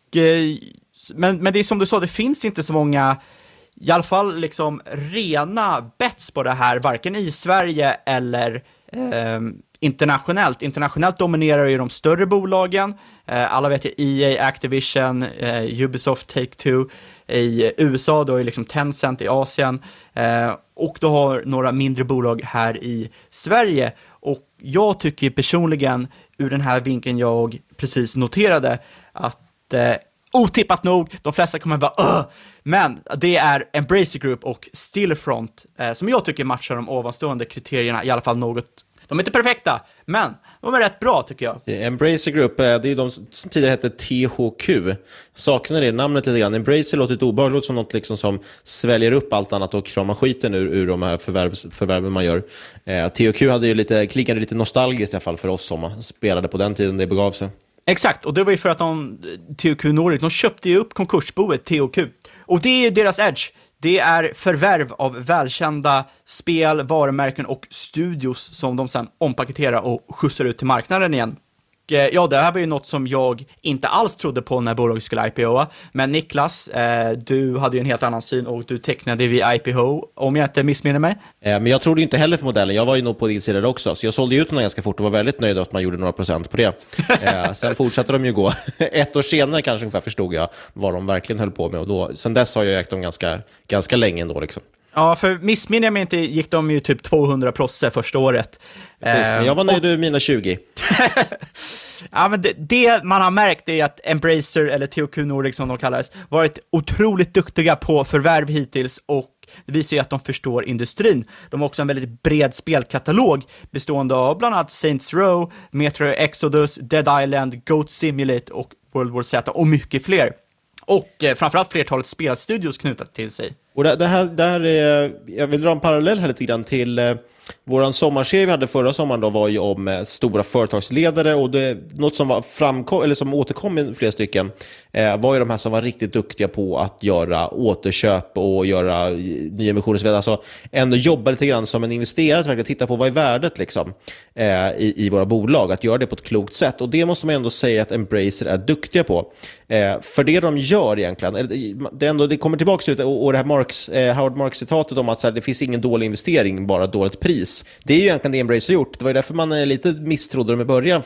men det är som du sa, det finns inte så många... I alla fall liksom rena bets på det här, varken i Sverige eller internationellt. Internationellt dominerar ju de större bolagen. Alla vet ju EA, Activision, Ubisoft, Take-Two. I USA då är liksom Tencent i Asien. Och då har några mindre bolag här i Sverige. Och jag tycker personligen, ur den här vinkeln jag precis noterade, att... otippat nog, de flesta kommer bara men det är Embracer Group och Stillfront som jag tycker matchar de ovanstående kriterierna, i alla fall något. De är inte perfekta, men de är rätt bra tycker jag. Embracer Group, det är de som tidigare hette THQ. Saknar det namnet lite grann. Embracer låter ett obehagligt som något liksom som sväljer upp allt annat och kramar skiten ur de här förvärven man gör. THQ hade ju klickade lite nostalgiskt i alla fall för oss som spelade på den tiden det begav sig. Exakt, och det var ju för att THQ Nordic, de köpte ju upp konkursboet THQ. Och det är deras edge. Det är förvärv av välkända spel, varumärken och studios som de sen ompaketerar och skjutsar ut till marknaden igen. Ja, det här var ju något som jag inte alls trodde på när bolaget skulle IPOa. Men Niklas, du hade ju en helt annan syn och du tecknade vid IPO, om jag inte missminner mig. Men jag trodde ju inte heller på modellen. Jag var ju nog på din sida också. Så jag sålde ut den ganska fort och var väldigt nöjd att man gjorde några procent på det. Sen fortsatte de ju gå. Ett år senare kanske ungefär förstod jag vad de verkligen höll på med. Och då, sen dess har jag ägt dem ganska länge ändå liksom. Ja, för missminner jag mig inte gick de ju typ 200% första året. Precis, men jag var nöjd med mina 20. Ja, men det man har märkt är att Embracer, eller THQ Nordic som de kallas, varit otroligt duktiga på förvärv hittills, och det visar ju att de förstår industrin. De har också en väldigt bred spelkatalog bestående av bland annat Saints Row, Metro Exodus, Dead Island, Goat Simulator och World War Z och mycket fler. Och framförallt flertalet spelstudios knutna till sig. Och det här är, jag vill dra en parallell här lite grann till våran sommarserie vi hade förra sommaren då, var ju om stora företagsledare, och något som var som återkom i flera stycken var ju de här som var riktigt duktiga på att göra återköp och göra nyemissioner och så vidare. Alltså ändå jobba lite grann som en investerare, att verkligen titta på vad är värdet liksom i våra bolag, att göra det på ett klokt sätt, och det måste man ändå säga att Embracer är duktiga på. För det de gör egentligen, det kommer tillbaka ut, och det här Howard Marks-citatet om att så här, det finns ingen dålig investering, bara ett dåligt pris. Det är ju egentligen det Embracer har gjort. Det var ju därför man är lite misstrodde dem i början, för att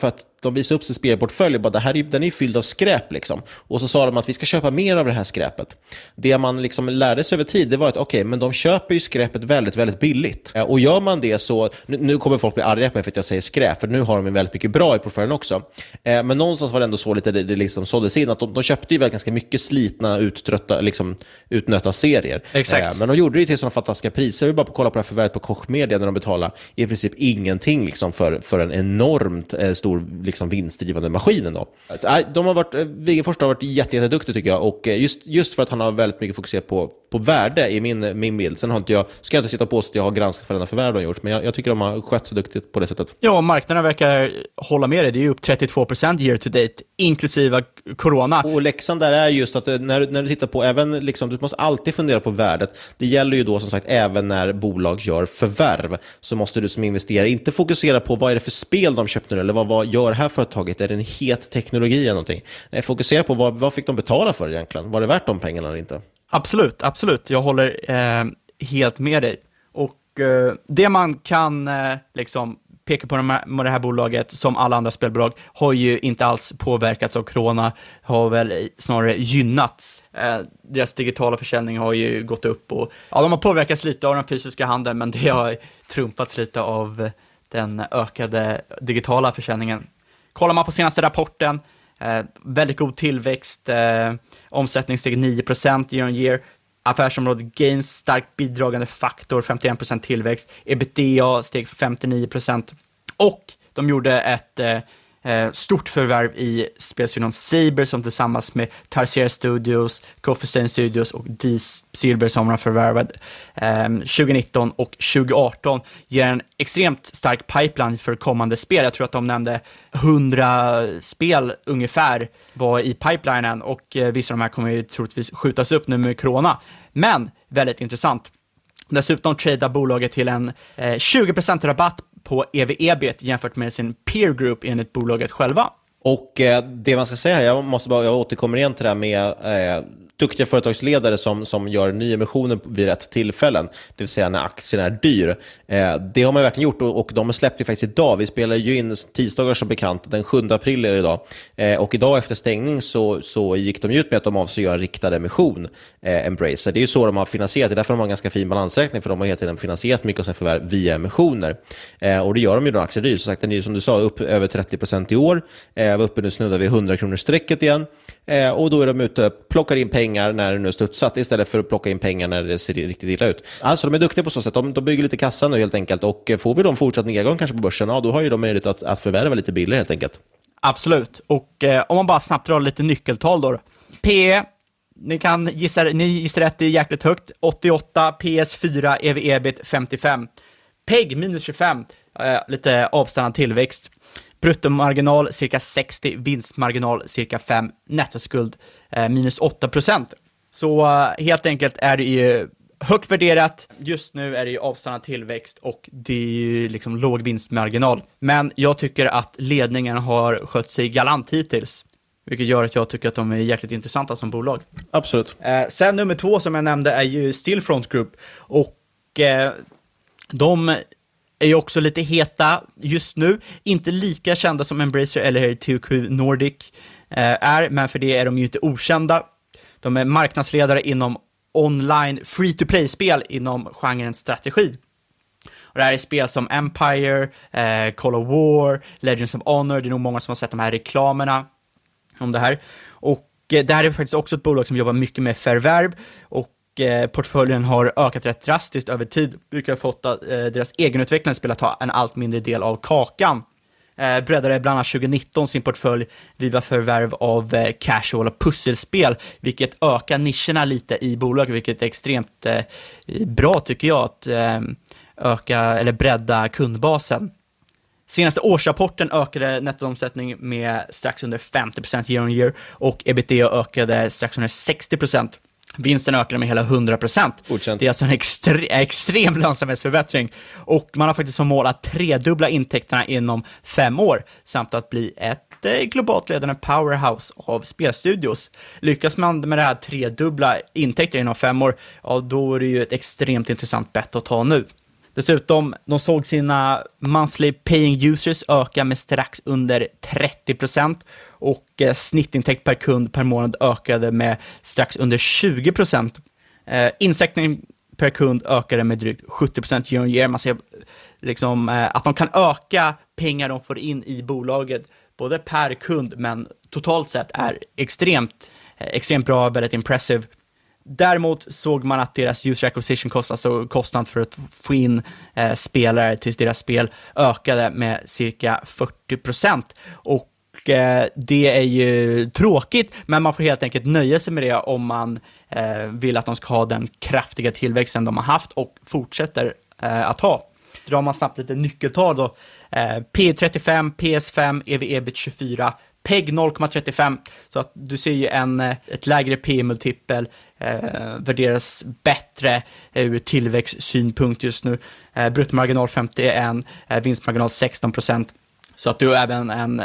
de visade upp sin spelportfölj och bara, den är fylld av skräp liksom. Och så sa de att vi ska köpa mer av det här skräpet. Det man liksom lärde sig över tid, det var att okej, men de köper ju skräpet väldigt, väldigt billigt. Och gör man det så, nu kommer folk bli arga på mig för att jag säger skräp, för nu har de väldigt mycket bra i portföljen också. Men någonstans var det ändå så lite det liksom såldes in, att de köpte ju väl ganska mycket slitna, uttrötta, liksom utnötta serier. Exakt. Men de gjorde det till sådana fantastiska priser. Vi bara kolla på det här förvärvet på Koch Media när de betalar i princip ingenting liksom för en enormt stor liksom vinstdrivande maskin då. Alltså, Wigforss har varit jätteduktig tycker jag, och just för att han har väldigt mycket fokuserat på värde i min bild. Sen ska jag inte sitta på så att jag har granskat varenda förvärv de har gjort, men jag tycker de har skött så duktigt på det sättet. Ja, marknaden verkar hålla med dig. Det är ju upp 32% year to date, inklusive corona. Och läxan där är just att när du tittar på, även liksom, du måste alltid fundera på värdet. Det gäller ju då som sagt även när bolag gör förvärv, så måste du som investerare inte fokusera på vad är det för spel de köpte nu, eller vad gör det här företaget, är det en het teknologi eller någonting. Nej, fokusera på vad fick de betala för egentligen, var det värt de pengarna eller inte. Absolut, jag håller helt med dig. Och det man kan liksom peka på med det här bolaget, som alla andra spelbolag, har ju inte alls påverkats av corona, har väl snarare gynnats. Deras digitala försäljning har ju gått upp, och de har påverkats lite av den fysiska handeln, men det har trumpats lite av den ökade digitala försäljningen. Kollar man på senaste rapporten, väldigt god tillväxt, omsättning steg 9% year on year, affärsområdet Games starkt bidragande faktor, 51% tillväxt, EBITDA steg 59%, och de gjorde ett stort förvärv i spelstudion Saber, som tillsammans med Tarsier Studios, Coffee Stain Studios och Deep Silver, som de förvärvade 2019 och 2018, ger en extremt stark pipeline för kommande spel. Jag tror att de nämnde 100 spel ungefär var i pipelinen, och vissa av de här kommer ju troligtvis skjutas upp nu med corona. Men väldigt intressant. Dessutom tradar bolaget till en 20% rabatt på EV/EBIT jämfört med sin peer group enligt bolaget själva. Och det man ska säga här, jag återkommer igen till det här med duktiga företagsledare som gör nyemissioner vid rätt tillfällen, det vill säga när aktien är dyr. Det har man verkligen gjort, och de släppte faktiskt idag. Vi spelar ju in tisdagar som bekant, den 7 april är det idag. Och idag efter stängning så gick de ut med att de avser att göra en riktad emission, Embracer. Det är ju så de har finansierat, det är därför de har en ganska fin balansräkning, för de har hela tiden finansierat mycket av sina förvärv via emissioner. Och det gör de ju då aktier dyr. Så sagt, den är ju som du sa upp över 30% i år. Var uppe nu, snuddar vi 100 kronor strecket igen. Och då är de ute och plockar in pengar när det nu är studsat, istället för att plocka in pengar när det ser riktigt illa ut. Alltså de är duktiga på så sätt, de bygger lite kassa nu helt enkelt, och får vi dem fortsatt nedgång kanske på börsen, då har ju de möjlighet att förvärva lite billigare helt enkelt. Absolut, och om man bara snabbt drar lite nyckeltal då. PE, ni gissar rätt, det är jäkligt högt, 88, PS4, EV/EBIT 55, PEG minus 25, lite avstannad tillväxt. Bruttomarginal cirka 60, vinstmarginal cirka 5, nettoskuld minus 8%. Så helt enkelt är det ju högt värderat. Just nu är det ju avstannad tillväxt, och det är ju liksom låg vinstmarginal. Men jag tycker att ledningen har skött sig galant hittills, vilket gör att jag tycker att de är jäkligt intressanta som bolag. Absolut. Sen nummer 2 som jag nämnde är ju Stillfront Group, och de är ju också lite heta just nu. Inte lika kända som Embracer eller THQ Nordic är, men för det är de ju inte okända. De är marknadsledare inom online free-to-play-spel inom genren strategi. Och det här är spel som Empire, Call of War, Legends of Honor. Det är nog många som har sett de här reklamerna om det här. Och det här är faktiskt också ett bolag som jobbar mycket med förvärv, och portföljen har ökat rätt drastiskt över tid, vilket har fått deras egenutvecklade spel att ta en allt mindre del av kakan. Breddade bland annat 2019 sin portfölj via förvärv av casual och pusselspel, vilket ökar nischerna lite i bolaget, vilket är extremt bra tycker jag, att öka eller bredda kundbasen. Senaste årsrapporten ökade nettoomsättning med strax under 50% year on year, och EBITDA ökade strax under 60%. Vinsten ökade med hela 100%. Godkänt. Det är alltså en extrem lönsamhetsförbättring. Och man har faktiskt som mål att tredubbla intäkterna inom 5 år, samt att bli ett globalt ledande powerhouse av spelstudios. Lyckas man med det här tredubbla intäkter inom 5 år, ja, då är det ju ett extremt intressant bett att ta nu. Dessutom, de såg sina monthly paying users öka med strax under 30% och snittintäkt per kund per månad ökade med strax under 20%. Insättning per kund ökade med drygt 70% year on year. Man ser liksom att de kan öka pengar de får in i bolaget både per kund, men totalt sett är extremt bra, väldigt impressive. Däremot såg man att deras user acquisition cost, alltså kostnad för att få in spelare till deras spel, ökade med cirka 40%. Och det är ju tråkigt, men man får helt enkelt nöja sig med det om man vill att de ska ha den kraftiga tillväxten de har haft och fortsätter att ha. Drar man snabbt lite nyckeltal då. P35, PS5, EV/EBIT 24, PEG 0,35, så att du ser ju ett lägre P-multipel värderas bättre ur tillväxtsynpunkt just nu. Bruttomarginal 51, vinstmarginal 16%, så att du har även en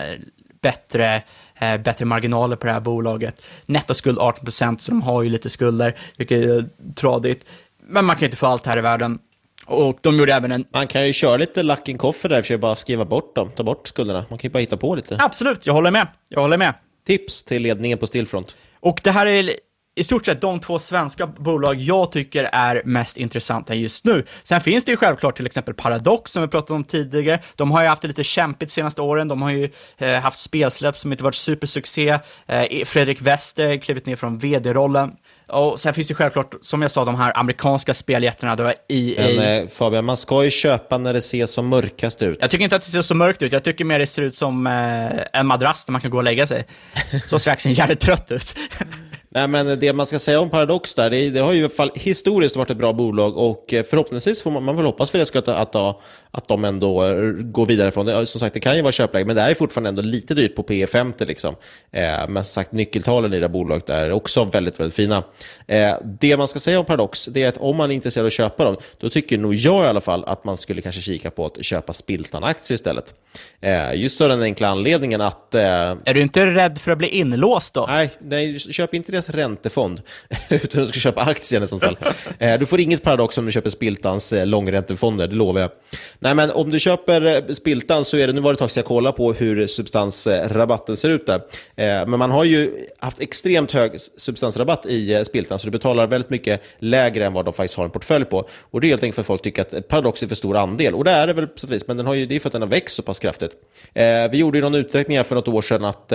bättre marginaler på det här bolaget. Nettoskuld 18%, så de har ju lite skulder, vilket är tradigt. Men man kan inte få allt här i världen. Och de gjorde även Man kan ju köra lite luck in coffee där, för att bara skriva bort dem, ta bort skulderna. Man kan ju bara hitta på lite. Absolut, jag håller med. Tips till ledningen på Stillfront. Och det här är i stort sett de 2 svenska bolag jag tycker är mest intressanta just nu. Sen finns det ju självklart till exempel Paradox som vi pratade om tidigare. De har ju haft det lite kämpigt senaste åren. De har ju haft spelsläpp som inte varit supersuccé. Fredrik Wester klivit ner från vd-rollen. Och sen finns det självklart, som jag sa, de här amerikanska speljättarna. Då Men Fabian, man ska ju köpa när det ser så mörkast ut. Jag tycker inte att det ser så mörkt ut. Jag tycker mer det ser ut som en madrass där man kan gå och lägga sig. Så strax en jävligt trött ut. Nej, men det man ska säga om Paradox där, det har ju i alla fall historiskt varit ett bra bolag, och förhoppningsvis får man väl hoppas för det att de ändå går vidare från det. Som sagt, det kan ju vara köpläge, men det är ju fortfarande ändå lite dyrt på P50 liksom. Men som sagt, nyckeltalen i det bolaget är också väldigt, väldigt fina. Det man ska säga om Paradox, det är att om man är intresserad av att köpa dem, då tycker nog jag i alla fall att man skulle kanske kika på att köpa Spiltan-aktier istället. Just av den enkla anledningen att... Är du inte rädd för att bli inlåst då? Nej, köp inte deras räntefond utan du ska köpa aktien i sånt fall. Du får inget Paradox om du köper Spiltans långräntefonder, det lovar jag. Nej, men om du köper Spiltan så är det, nu var det ett tag sedan jag kollade på hur substansrabatten ser ut där. Men man har ju haft extremt hög substansrabatt i Spiltan, så du betalar väldigt mycket lägre än vad de faktiskt har en portfölj på. Och det är helt enkelt för att folk tycker att Paradox är för stor andel. Och det är det väl på sätt och vis, men det är för att den har växt så pass kraftigt. Vi gjorde ju någon uträkning här för något år sedan att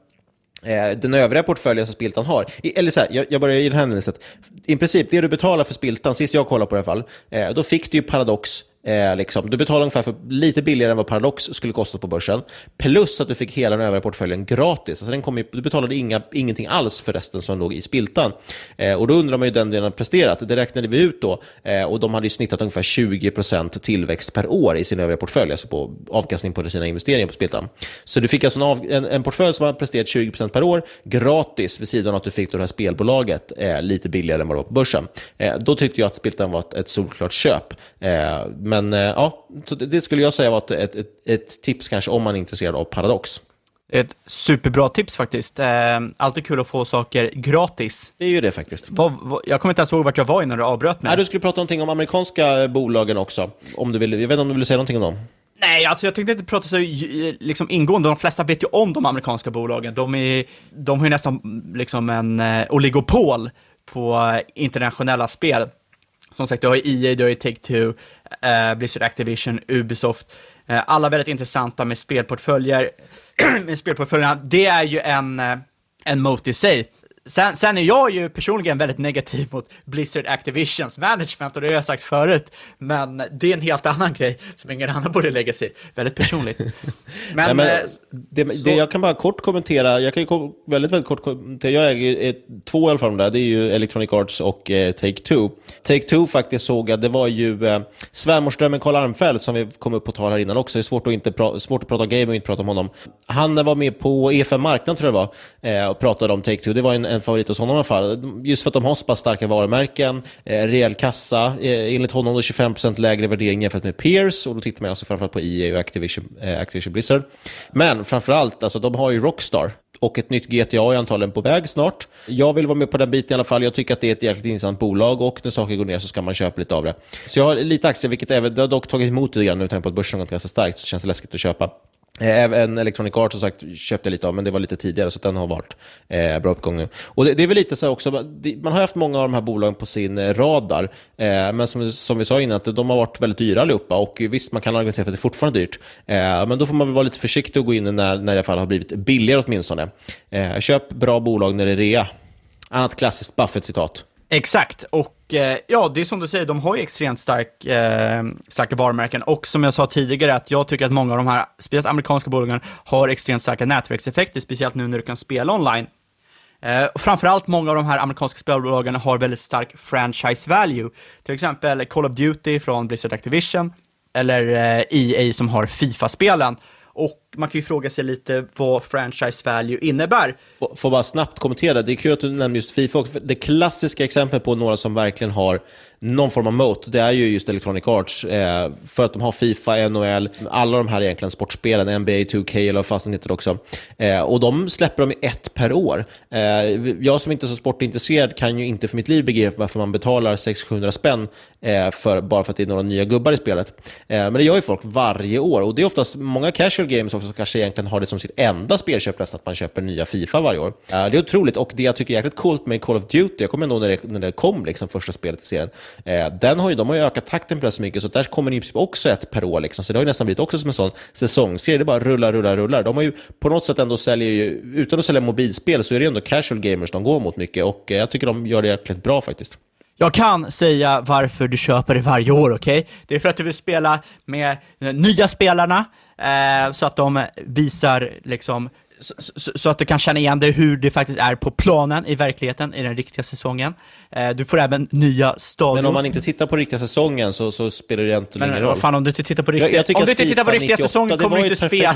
den övriga portföljen som Spiltan har, eller så här, jag börjar i det här händelsen. I princip, det du betalar för Spiltan, sist jag kollade på det i alla fall, då fick du ju Paradox. Liksom. Du betalade ungefär för lite billigare än vad Paradox skulle kosta på börsen, plus att du fick hela den övriga portföljen gratis. Alltså du betalade ingenting alls för resten som låg i Spiltan. Och då undrar man ju den delen har presterat. Det räknade vi ut då, och de hade ju snittat ungefär 20% tillväxt per år i sin övriga portfölj, alltså på avkastning på sina investeringar på Spiltan. Så du fick alltså en portfölj som har presterat 20% per år gratis, vid sidan av att du fick det här spelbolaget lite billigare än vad det var på börsen. Då tyckte jag att Spiltan var ett solklart köp. Men ja, så det skulle jag säga var ett tips kanske om man är intresserad av Paradox. Ett superbra tips faktiskt. Alltid kul att få saker gratis. Det är ju det faktiskt. Jag kommer inte ens ihåg vart jag var innan du avbröt mig. Nej, du skulle prata någonting om amerikanska bolagen också. Om du vill, jag vet inte om du vill säga någonting om dem. Nej, alltså jag tänkte inte prata så liksom ingående. De flesta vet ju om de amerikanska bolagen. De har ju nästan liksom en oligopol på internationella spel. Som sagt, du har EA, du har Take-Two, Blizzard Activision, Ubisoft. Alla väldigt intressanta med spelportföljer. Med spelportföljerna, det är ju en moat i sig. Sen är jag ju personligen väldigt negativ mot Blizzard Activisions management, och det har jag sagt förut, men det är en helt annan grej som ingen annan borde lägga sig. Väldigt personligt. Men, det jag kan bara kort kommentera, jag kan ju väldigt kort kommentera, jag äger 2 i alla fall där, det är ju Electronic Arts och Take-Two. Take-Two faktiskt såg att det var ju svärmorsdrömmen Carl Armfelt som vi kom upp på tal här innan också. Det är svårt att prata game och inte prata om honom. Han var med på E5 Marknad tror jag det var, och pratade om Take-Two. Det var en favorit hos honom i alla fall. Just för att de har så pass starka varumärken, rejäl kassa, enligt honom då 25% lägre värdering jämfört med peers, och då tittar man alltså framförallt på EA och Activision Blizzard. Men framförallt, alltså de har ju Rockstar. och ett nytt GTA är antagligen på väg snart. Jag vill vara med på den biten i alla fall. Jag tycker att det är ett jäkligt intressant bolag och när saker går ner så ska man köpa lite av det. Så jag har lite aktier, vilket det har dock tagit emot lite grann nu, tänker på att börsen har gått ganska starkt, så känns det läskigt att köpa. Även Electronic Arts, som sagt, köpte jag lite av, men det var lite tidigare, så den har varit bra uppgång nu. Och det är väl lite så också, man har haft många av de här bolagen på sin radar, men som vi sa innan, att de har varit väldigt dyra allihopa, och visst, man kan argumentera för att det är fortfarande dyrt, men då får man väl vara lite försiktig och gå in när det i alla fall har blivit billigare åtminstone. Köp bra bolag när det är rea. Annat klassiskt Buffett-citat. Exakt, och ja, det är som du säger, de har ju extremt starka varumärken, och som jag sa tidigare, att jag tycker att många av de här, speciellt amerikanska bolagen, har extremt starka nätverkseffekter, speciellt nu när du kan spela online. Och framförallt många av de här amerikanska spelbolagen har väldigt stark franchise value, till exempel Call of Duty från Blizzard Activision, eller EA som har FIFA-spelen. Och man kan ju fråga sig lite vad franchise value innebär. Får bara snabbt kommentera. Det är kul att du nämner just FIFA också. Det klassiska exemplet på några som verkligen har någon form av moat, det är ju just Electronic Arts. För att de har FIFA, NHL, alla de här egentligen sportspelen, NBA 2K eller vad fast heter det också. Och de släpper de i ett per år. Jag som inte är så sportintresserad kan ju inte för mitt liv begripa varför man betalar 600-700 spänn bara för att det är några nya gubbar i spelet. Men det gör ju folk varje år. Och det är oftast många casual games också som kanske egentligen har det som sitt enda spelköp, nästan att man köper nya FIFA varje år. Det är otroligt, och det jag tycker är jäkligt coolt med Call of Duty, jag kommer ändå när det kom liksom första spelet i serien, de har ju ökat takten på det så mycket, så där kommer det i princip också ett per år liksom. Så det har ju nästan blivit också som en sån säsongsserie, det bara rullar. De har ju på något sätt ändå utan att sälja mobilspel, så är det ändå casual gamers de går mot mycket, och jag tycker de gör det jäkligt bra faktiskt. Jag kan säga varför du köper det varje år, okej? Det är för att du vill spela med nya spelarna, så att de visar liksom, så att du kan känna igen det, hur det faktiskt är på planen i verkligheten i den riktiga säsongen. Du får även nya stadios. Men om man inte tittar på riktiga säsongen så spelar det inte ingen roll. Fan, om du inte tittar på riktiga säsongen kommer du inte spela.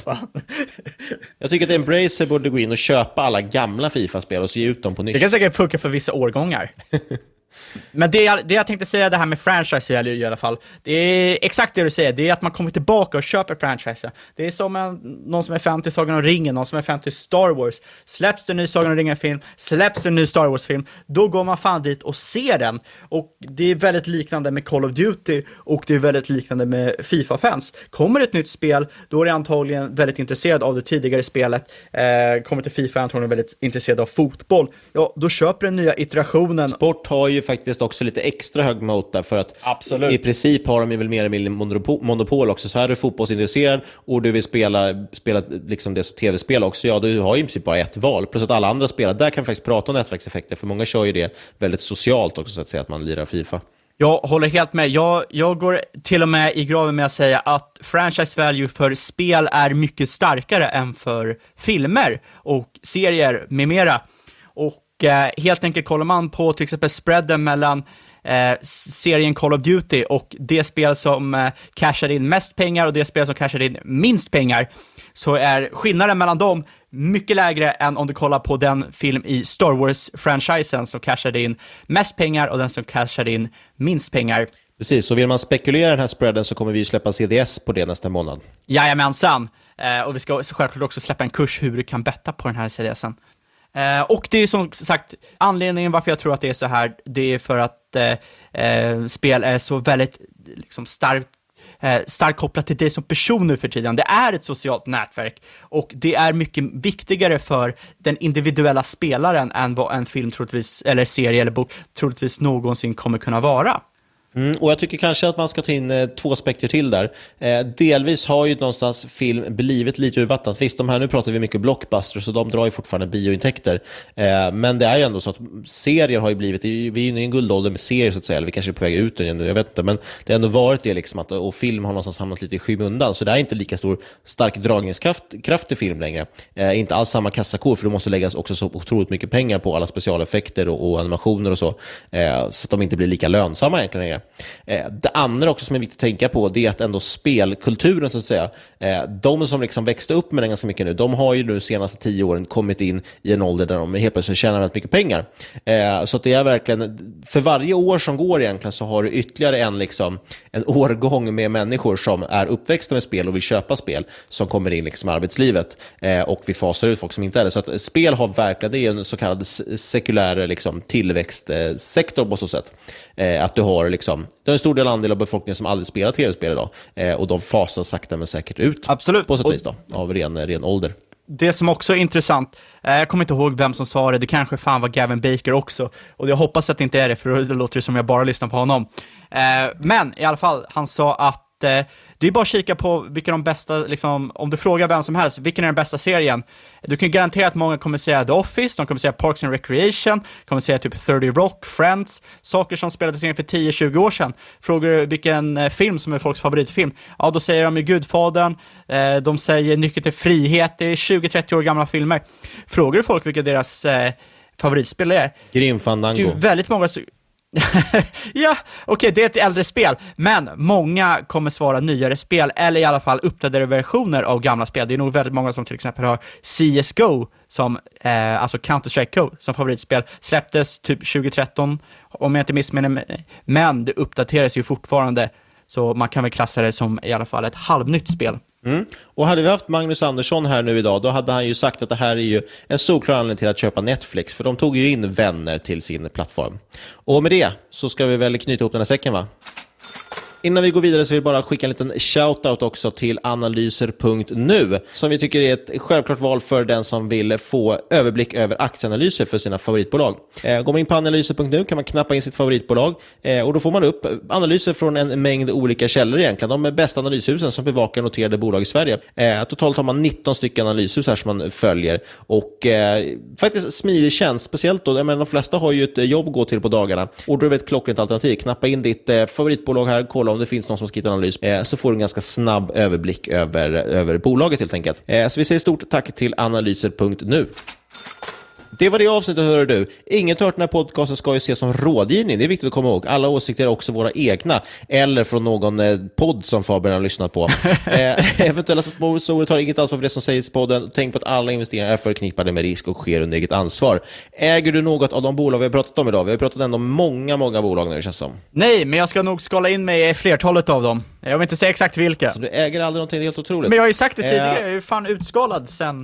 Jag tycker att Embracer borde gå in och köpa alla gamla FIFA-spel och se ut dem på nytt. Det kan säkert funka för vissa årgångar. Men det jag tänkte säga, det här med franchise i alla fall, det är exakt det du säger. Det är att man kommer tillbaka och köper franchise. Det är som någon som är fan till Sagan om ringen, någon som är fan till Star Wars. Släpps det en ny Sagan om ringen-film, släpps en ny Star Wars-film, då går man fan dit och ser den. Och det är väldigt liknande med Call of Duty, och det är väldigt liknande med FIFA-fans. Kommer ett nytt spel, då är det antagligen väldigt intresserad av det tidigare spelet. Kommer till FIFA, antagligen väldigt intresserad av fotboll. Ja, då köper den nya iterationen. Sport har ju faktiskt också lite extra hög moat där, för att absolut. I princip har de ju väl mer eller mindre monopol också. Så här är du fotbollsintresserad och du vill spela liksom det som tv-spel också, ja, du har ju i princip bara ett val, plus att alla andra spelar. Där kan vi faktiskt prata om nätverkseffekter, för många kör ju det väldigt socialt också, så att säga, att man lirar FIFA. Jag håller helt med. Jag går till och med i graven med att säga att franchise value för spel är mycket starkare än för filmer och serier med mera. Och helt enkelt kollar man på till exempel spreaden mellan serien Call of Duty och det spel som cashar in mest pengar och det spel som cashar in minst pengar, så är skillnaden mellan dem mycket lägre än om du kollar på den film i Star Wars-franchisen som cashade in mest pengar och den som cashade in minst pengar. Precis, så vill man spekulera den här spreaden så kommer vi släppa CDS på det nästa månad. Jajamensan, och vi ska självklart också släppa en kurs hur du kan betta på den här CDSen. Och det är som sagt anledningen varför jag tror att det är så här. Det är för att spel är så väldigt liksom, starkt kopplat till dig som person nu för tiden. Det är ett socialt nätverk, och det är mycket viktigare för den individuella spelaren än vad en film troligtvis, eller serie eller bok troligtvis någonsin kommer kunna vara. Och jag tycker kanske att man ska ta in 2 aspekter till där. Delvis har ju någonstans film blivit lite ur vattnet. Visst, de här, nu pratar vi mycket blockbusters, så de drar ju fortfarande biointäkter. Men det är ju ändå så att serier har ju blivit, vi är ju i en guldålder med serier så att säga, eller vi kanske är på väg ut igen nu, jag vet inte, men det har ändå varit det liksom, att, och film har någonstans hamnat lite i skymundan, så det är inte lika stark dragningskraft i film längre. Inte alls samma kassakor, för det måste läggas också så otroligt mycket pengar på alla specialeffekter och animationer och så att de inte blir lika lönsamma egentligen längre. pengar. Det andra också som är viktigt att tänka på, det är att ändå spelkulturen så att säga, de som liksom växte upp med den ganska mycket nu, de har ju nu de senaste 10 åren kommit in i en ålder där de helt plötsligt tjänar väldigt mycket pengar. Så att det är verkligen, för varje år som går egentligen så har du ytterligare en årgång med människor som är uppväxta med spel och vill köpa spel som kommer in liksom i arbetslivet, och vi fasar ut folk som inte är det. Så att spel har verkligen, det är en så kallad sekulär liksom tillväxtsektor på så sätt. Att du har liksom, det är en stor andel av befolkningen som aldrig spelar tv-spel idag, och de fasar sakta men säkert ut. Absolut. På sätt och vis då, av ren ålder. Det som också är intressant, jag kommer inte ihåg vem som sa det kanske fan var Gavin Baker också, och jag hoppas att det inte är det, för det låter det som jag bara lyssnar på honom. Men i alla fall, han sa att det är bara att kika på vilka de bästa, liksom, om du frågar vem som helst, vilken är den bästa serien? Du kan garantera att många kommer säga The Office, de kommer säga Parks and Recreation, kommer säga typ 30 Rock, Friends, saker som spelades in för 10-20 år sedan. Frågar du vilken film som är folks favoritfilm? Ja, då säger de ju Gudfadern, de säger Nyckeln till frihet, det är 20-30 år gamla filmer. Frågar du folk vilka deras favoritspel är? Grim Fandango. Det är väldigt många... Ja, okej, det är ett äldre spel, men många kommer svara nyare spel, eller i alla fall uppdaterade versioner av gamla spel. Det är nog väldigt många som till exempel har CSGO som, alltså Counter-Strike Go som favoritspel, släpptes typ 2013 om jag inte missminner mig, men det uppdateras ju fortfarande, så man kan väl klassa det som i alla fall ett halvnytt spel. Och hade vi haft Magnus Andersson här nu idag, då hade han ju sagt att det här är ju en solklar anledning till att köpa Netflix, för de tog ju in vänner till sin plattform. Och med det så ska vi väl knyta ihop den här säcken, va? Innan vi går vidare så vill jag bara skicka en liten shoutout också till analyser.nu, som vi tycker är ett självklart val för den som vill få överblick över aktieanalyser för sina favoritbolag. Går man in på analyser.nu kan man knappa in sitt favoritbolag, och då får man upp analyser från en mängd olika källor egentligen. De bästa analyshusen som bevakar noterade bolag i Sverige. Totalt har man 19 stycken analyshus här som man följer, och faktiskt smidig tjänst, speciellt då, de flesta har ju ett jobb att gå till på dagarna, och då är det ett klockrent alternativ. Knappa in ditt favoritbolag här, kolla om det finns någon som skrivit analys, så får du en ganska snabb överblick över bolaget helt enkelt. Så vi säger stort tack till analyser.nu. Det var det avsnittet, hör du. Inget hört den här podcasten ska ju ses som rådgivning. Det är viktigt att komma ihåg. Alla åsikter är också våra egna, eller från någon podd som Fabian har lyssnat på. Eventuella sponsorer tar inget ansvar för det som sägs i podden. Tänk på att alla investeringar är förknippade med risk och sker under eget ansvar. Äger du något av de bolag vi har pratat om idag? Vi har pratat ändå om många bolag nu, det känns som. Nej, men jag ska nog skala in mig i flertalet av dem. Jag vill inte säga exakt vilka. Så du äger aldrig någonting helt otroligt. Men jag har ju sagt det tidigare, jag är ju fan utskalad sen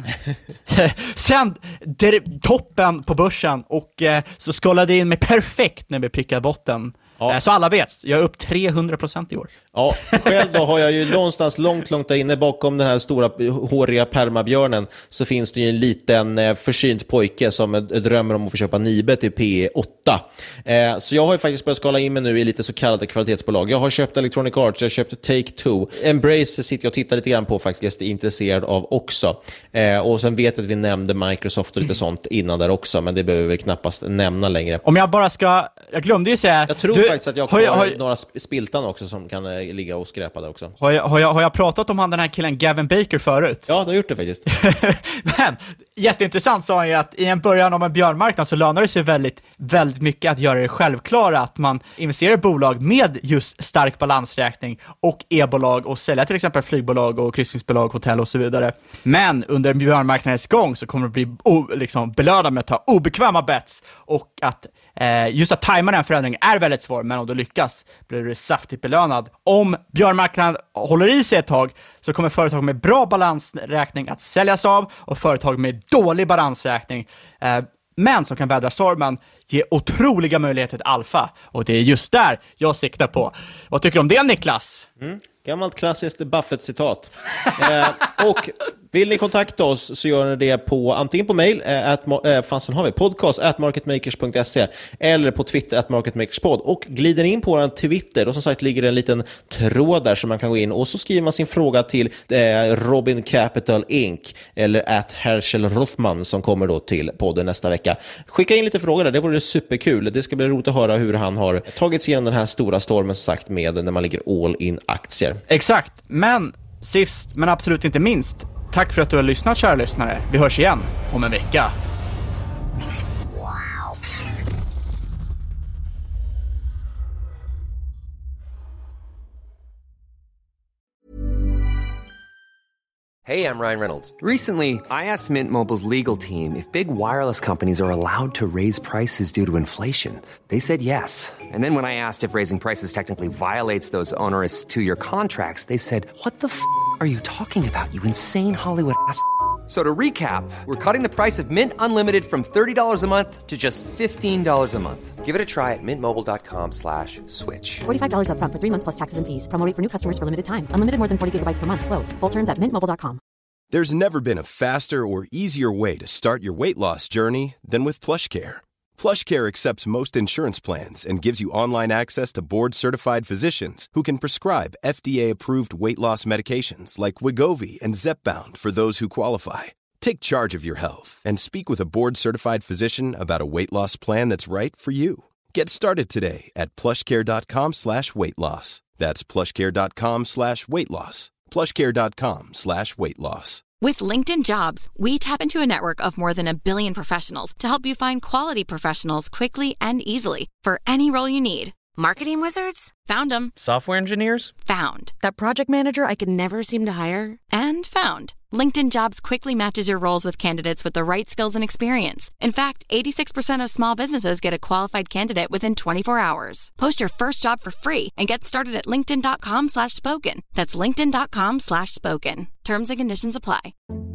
toppen på börsen, och så skalade jag in mig perfekt när vi prickade botten. Ja. Så alla vet, jag är upp 300% i år. Ja, själv då har jag ju någonstans långt där inne bakom den här stora håriga permabjörnen, så finns det ju en liten försynt pojke som drömmer om att få köpa Nibe till P8. Så jag har ju faktiskt börjat skala in mig nu i lite så kallade kvalitetsbolag. Jag har köpt Electronic Arts, jag har köpt Take-Two. Embrace sitter jag och tittar lite grann på faktiskt, är intresserad av också. Och sen vet jag att vi nämnde Microsoft och lite sånt innan där också, men det behöver vi knappast nämna längre. Om jag bara ska, jag glömde ju säga... Jag tror faktiskt att jag har några spiltan också som kan ligga och skräpa där också. Har jag pratat om den här killen Gavin Baker förut? Ja, du har gjort det faktiskt. Men jätteintressant sa han ju att i en början av en björnmarknad så lönar det sig väldigt, väldigt mycket att göra det självklara att man investerar i bolag med just stark balansräkning och e-bolag och sälja till exempel flygbolag och kryssningsbolag, hotell och så vidare. Men under björnmarknadens gång så kommer det bli belönat med att ta obekväma bets, och att just att tajma den förändringen är väldigt svår, men om du lyckas blir du saftigt belönad. Om björnmarknaden håller i sig ett tag så kommer företag med bra balansräkning att säljas av, och företag med dålig balansräkning men som kan vädra stormen ge otroliga möjligheter till alfa, och det är just där jag siktar på. Vad tycker du om det, Niklas? Gammalt klassiskt Buffett-citat. Och vill ni kontakta oss så gör ni det på antingen på mail podcast@marketmakers.se eller på Twitter @marketmakerspod, och glider in på vår Twitter, och som sagt ligger det en liten tråd där som man kan gå in, och så skriver man sin fråga till Robin Capital Inc. eller @Herschel Rothman som kommer då till podden nästa vecka. Skicka in lite frågor där, det vore superkul. Det ska bli roligt att höra hur han har tagit sig igenom den här stora stormen, som sagt, med när man ligger all in aktier. Exakt, men sist men absolut inte minst, tack för att du har lyssnat, kära lyssnare. Vi hörs igen om en vecka. Hey, I'm Ryan Reynolds. Recently, I asked Mint Mobile's legal team if big wireless companies are allowed to raise prices due to inflation. They said yes. And then when I asked if raising prices technically violates those onerous two-year contracts, they said, "What the f*** are you talking about, you insane Hollywood ass?" So to recap, we're cutting the price of Mint Unlimited from $30 a month to just $15 a month. Give it a try at mintmobile.com/switch. $45 up front for 3 months plus taxes and fees. Promo rate for new customers for limited time. Unlimited more than 40 gigabytes per month. Slows full terms at mintmobile.com. There's never been a faster or easier way to start your weight loss journey than with PlushCare. PlushCare accepts most insurance plans and gives you online access to board-certified physicians who can prescribe FDA-approved weight loss medications like Wegovy and Zepbound for those who qualify. Take charge of your health and speak with a board-certified physician about a weight loss plan that's right for you. Get started today at plushcare.com/weight loss. That's plushcare.com/weight loss. plushcare.com/weight loss. With LinkedIn Jobs, we tap into a network of more than 1 billion professionals to help you find quality professionals quickly and easily for any role you need. Marketing wizards? Found them. Software engineers? Found. That project manager I could never seem to hire? And found. LinkedIn Jobs quickly matches your roles with candidates with the right skills and experience. In fact, 86% of small businesses get a qualified candidate within 24 hours. Post your first job for free and get started at linkedin.com/spoken. That's linkedin.com/spoken. Terms and conditions apply.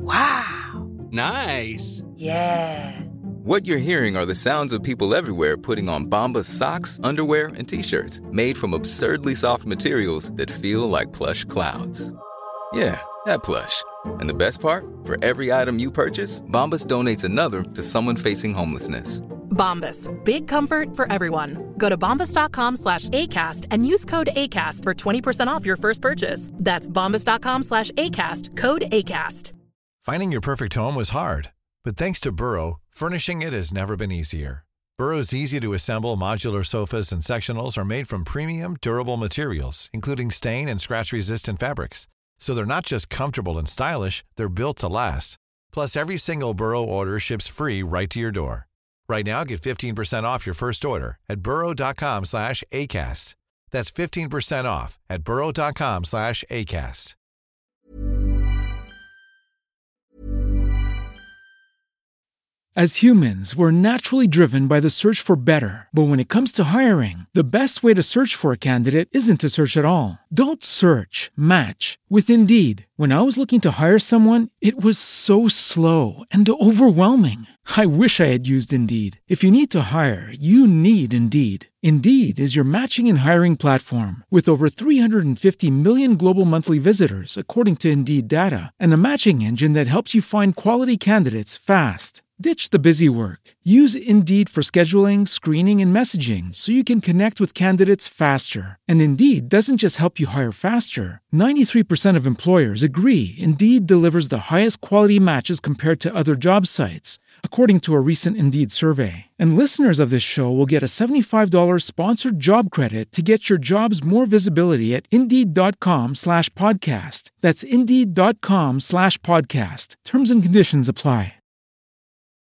Wow. Nice. Yeah. What you're hearing are the sounds of people everywhere putting on Bombas socks, underwear, and T-shirts made from absurdly soft materials that feel like plush clouds. Yeah, that plush. And the best part? For every item you purchase, Bombas donates another to someone facing homelessness. Bombas. Big comfort for everyone. Go to bombas.com/ACAST and use code ACAST for 20% off your first purchase. That's bombas.com/ACAST. Code ACAST. Finding your perfect home was hard, but thanks to Burrow, furnishing it has never been easier. Burrow's easy-to-assemble modular sofas and sectionals are made from premium, durable materials, including stain and scratch-resistant fabrics. So they're not just comfortable and stylish, they're built to last. Plus, every single Burrow order ships free right to your door. Right now, get 15% off your first order at burrow.com/ACAST. That's 15% off at burrow.com/ACAST. As humans, we're naturally driven by the search for better. But when it comes to hiring, the best way to search for a candidate isn't to search at all. Don't search, match with Indeed. When I was looking to hire someone, it was so slow and overwhelming. I wish I had used Indeed. If you need to hire, you need Indeed. Indeed is your matching and hiring platform with over 350 million global monthly visitors, according to Indeed data, and a matching engine that helps you find quality candidates fast. Ditch the busy work. Use Indeed for scheduling, screening, and messaging so you can connect with candidates faster. And Indeed doesn't just help you hire faster. 93% of employers agree Indeed delivers the highest quality matches compared to other job sites, according to a recent Indeed survey. And listeners of this show will get a $75 sponsored job credit to get your jobs more visibility at Indeed.com/podcast. That's Indeed.com/podcast. Terms and conditions apply.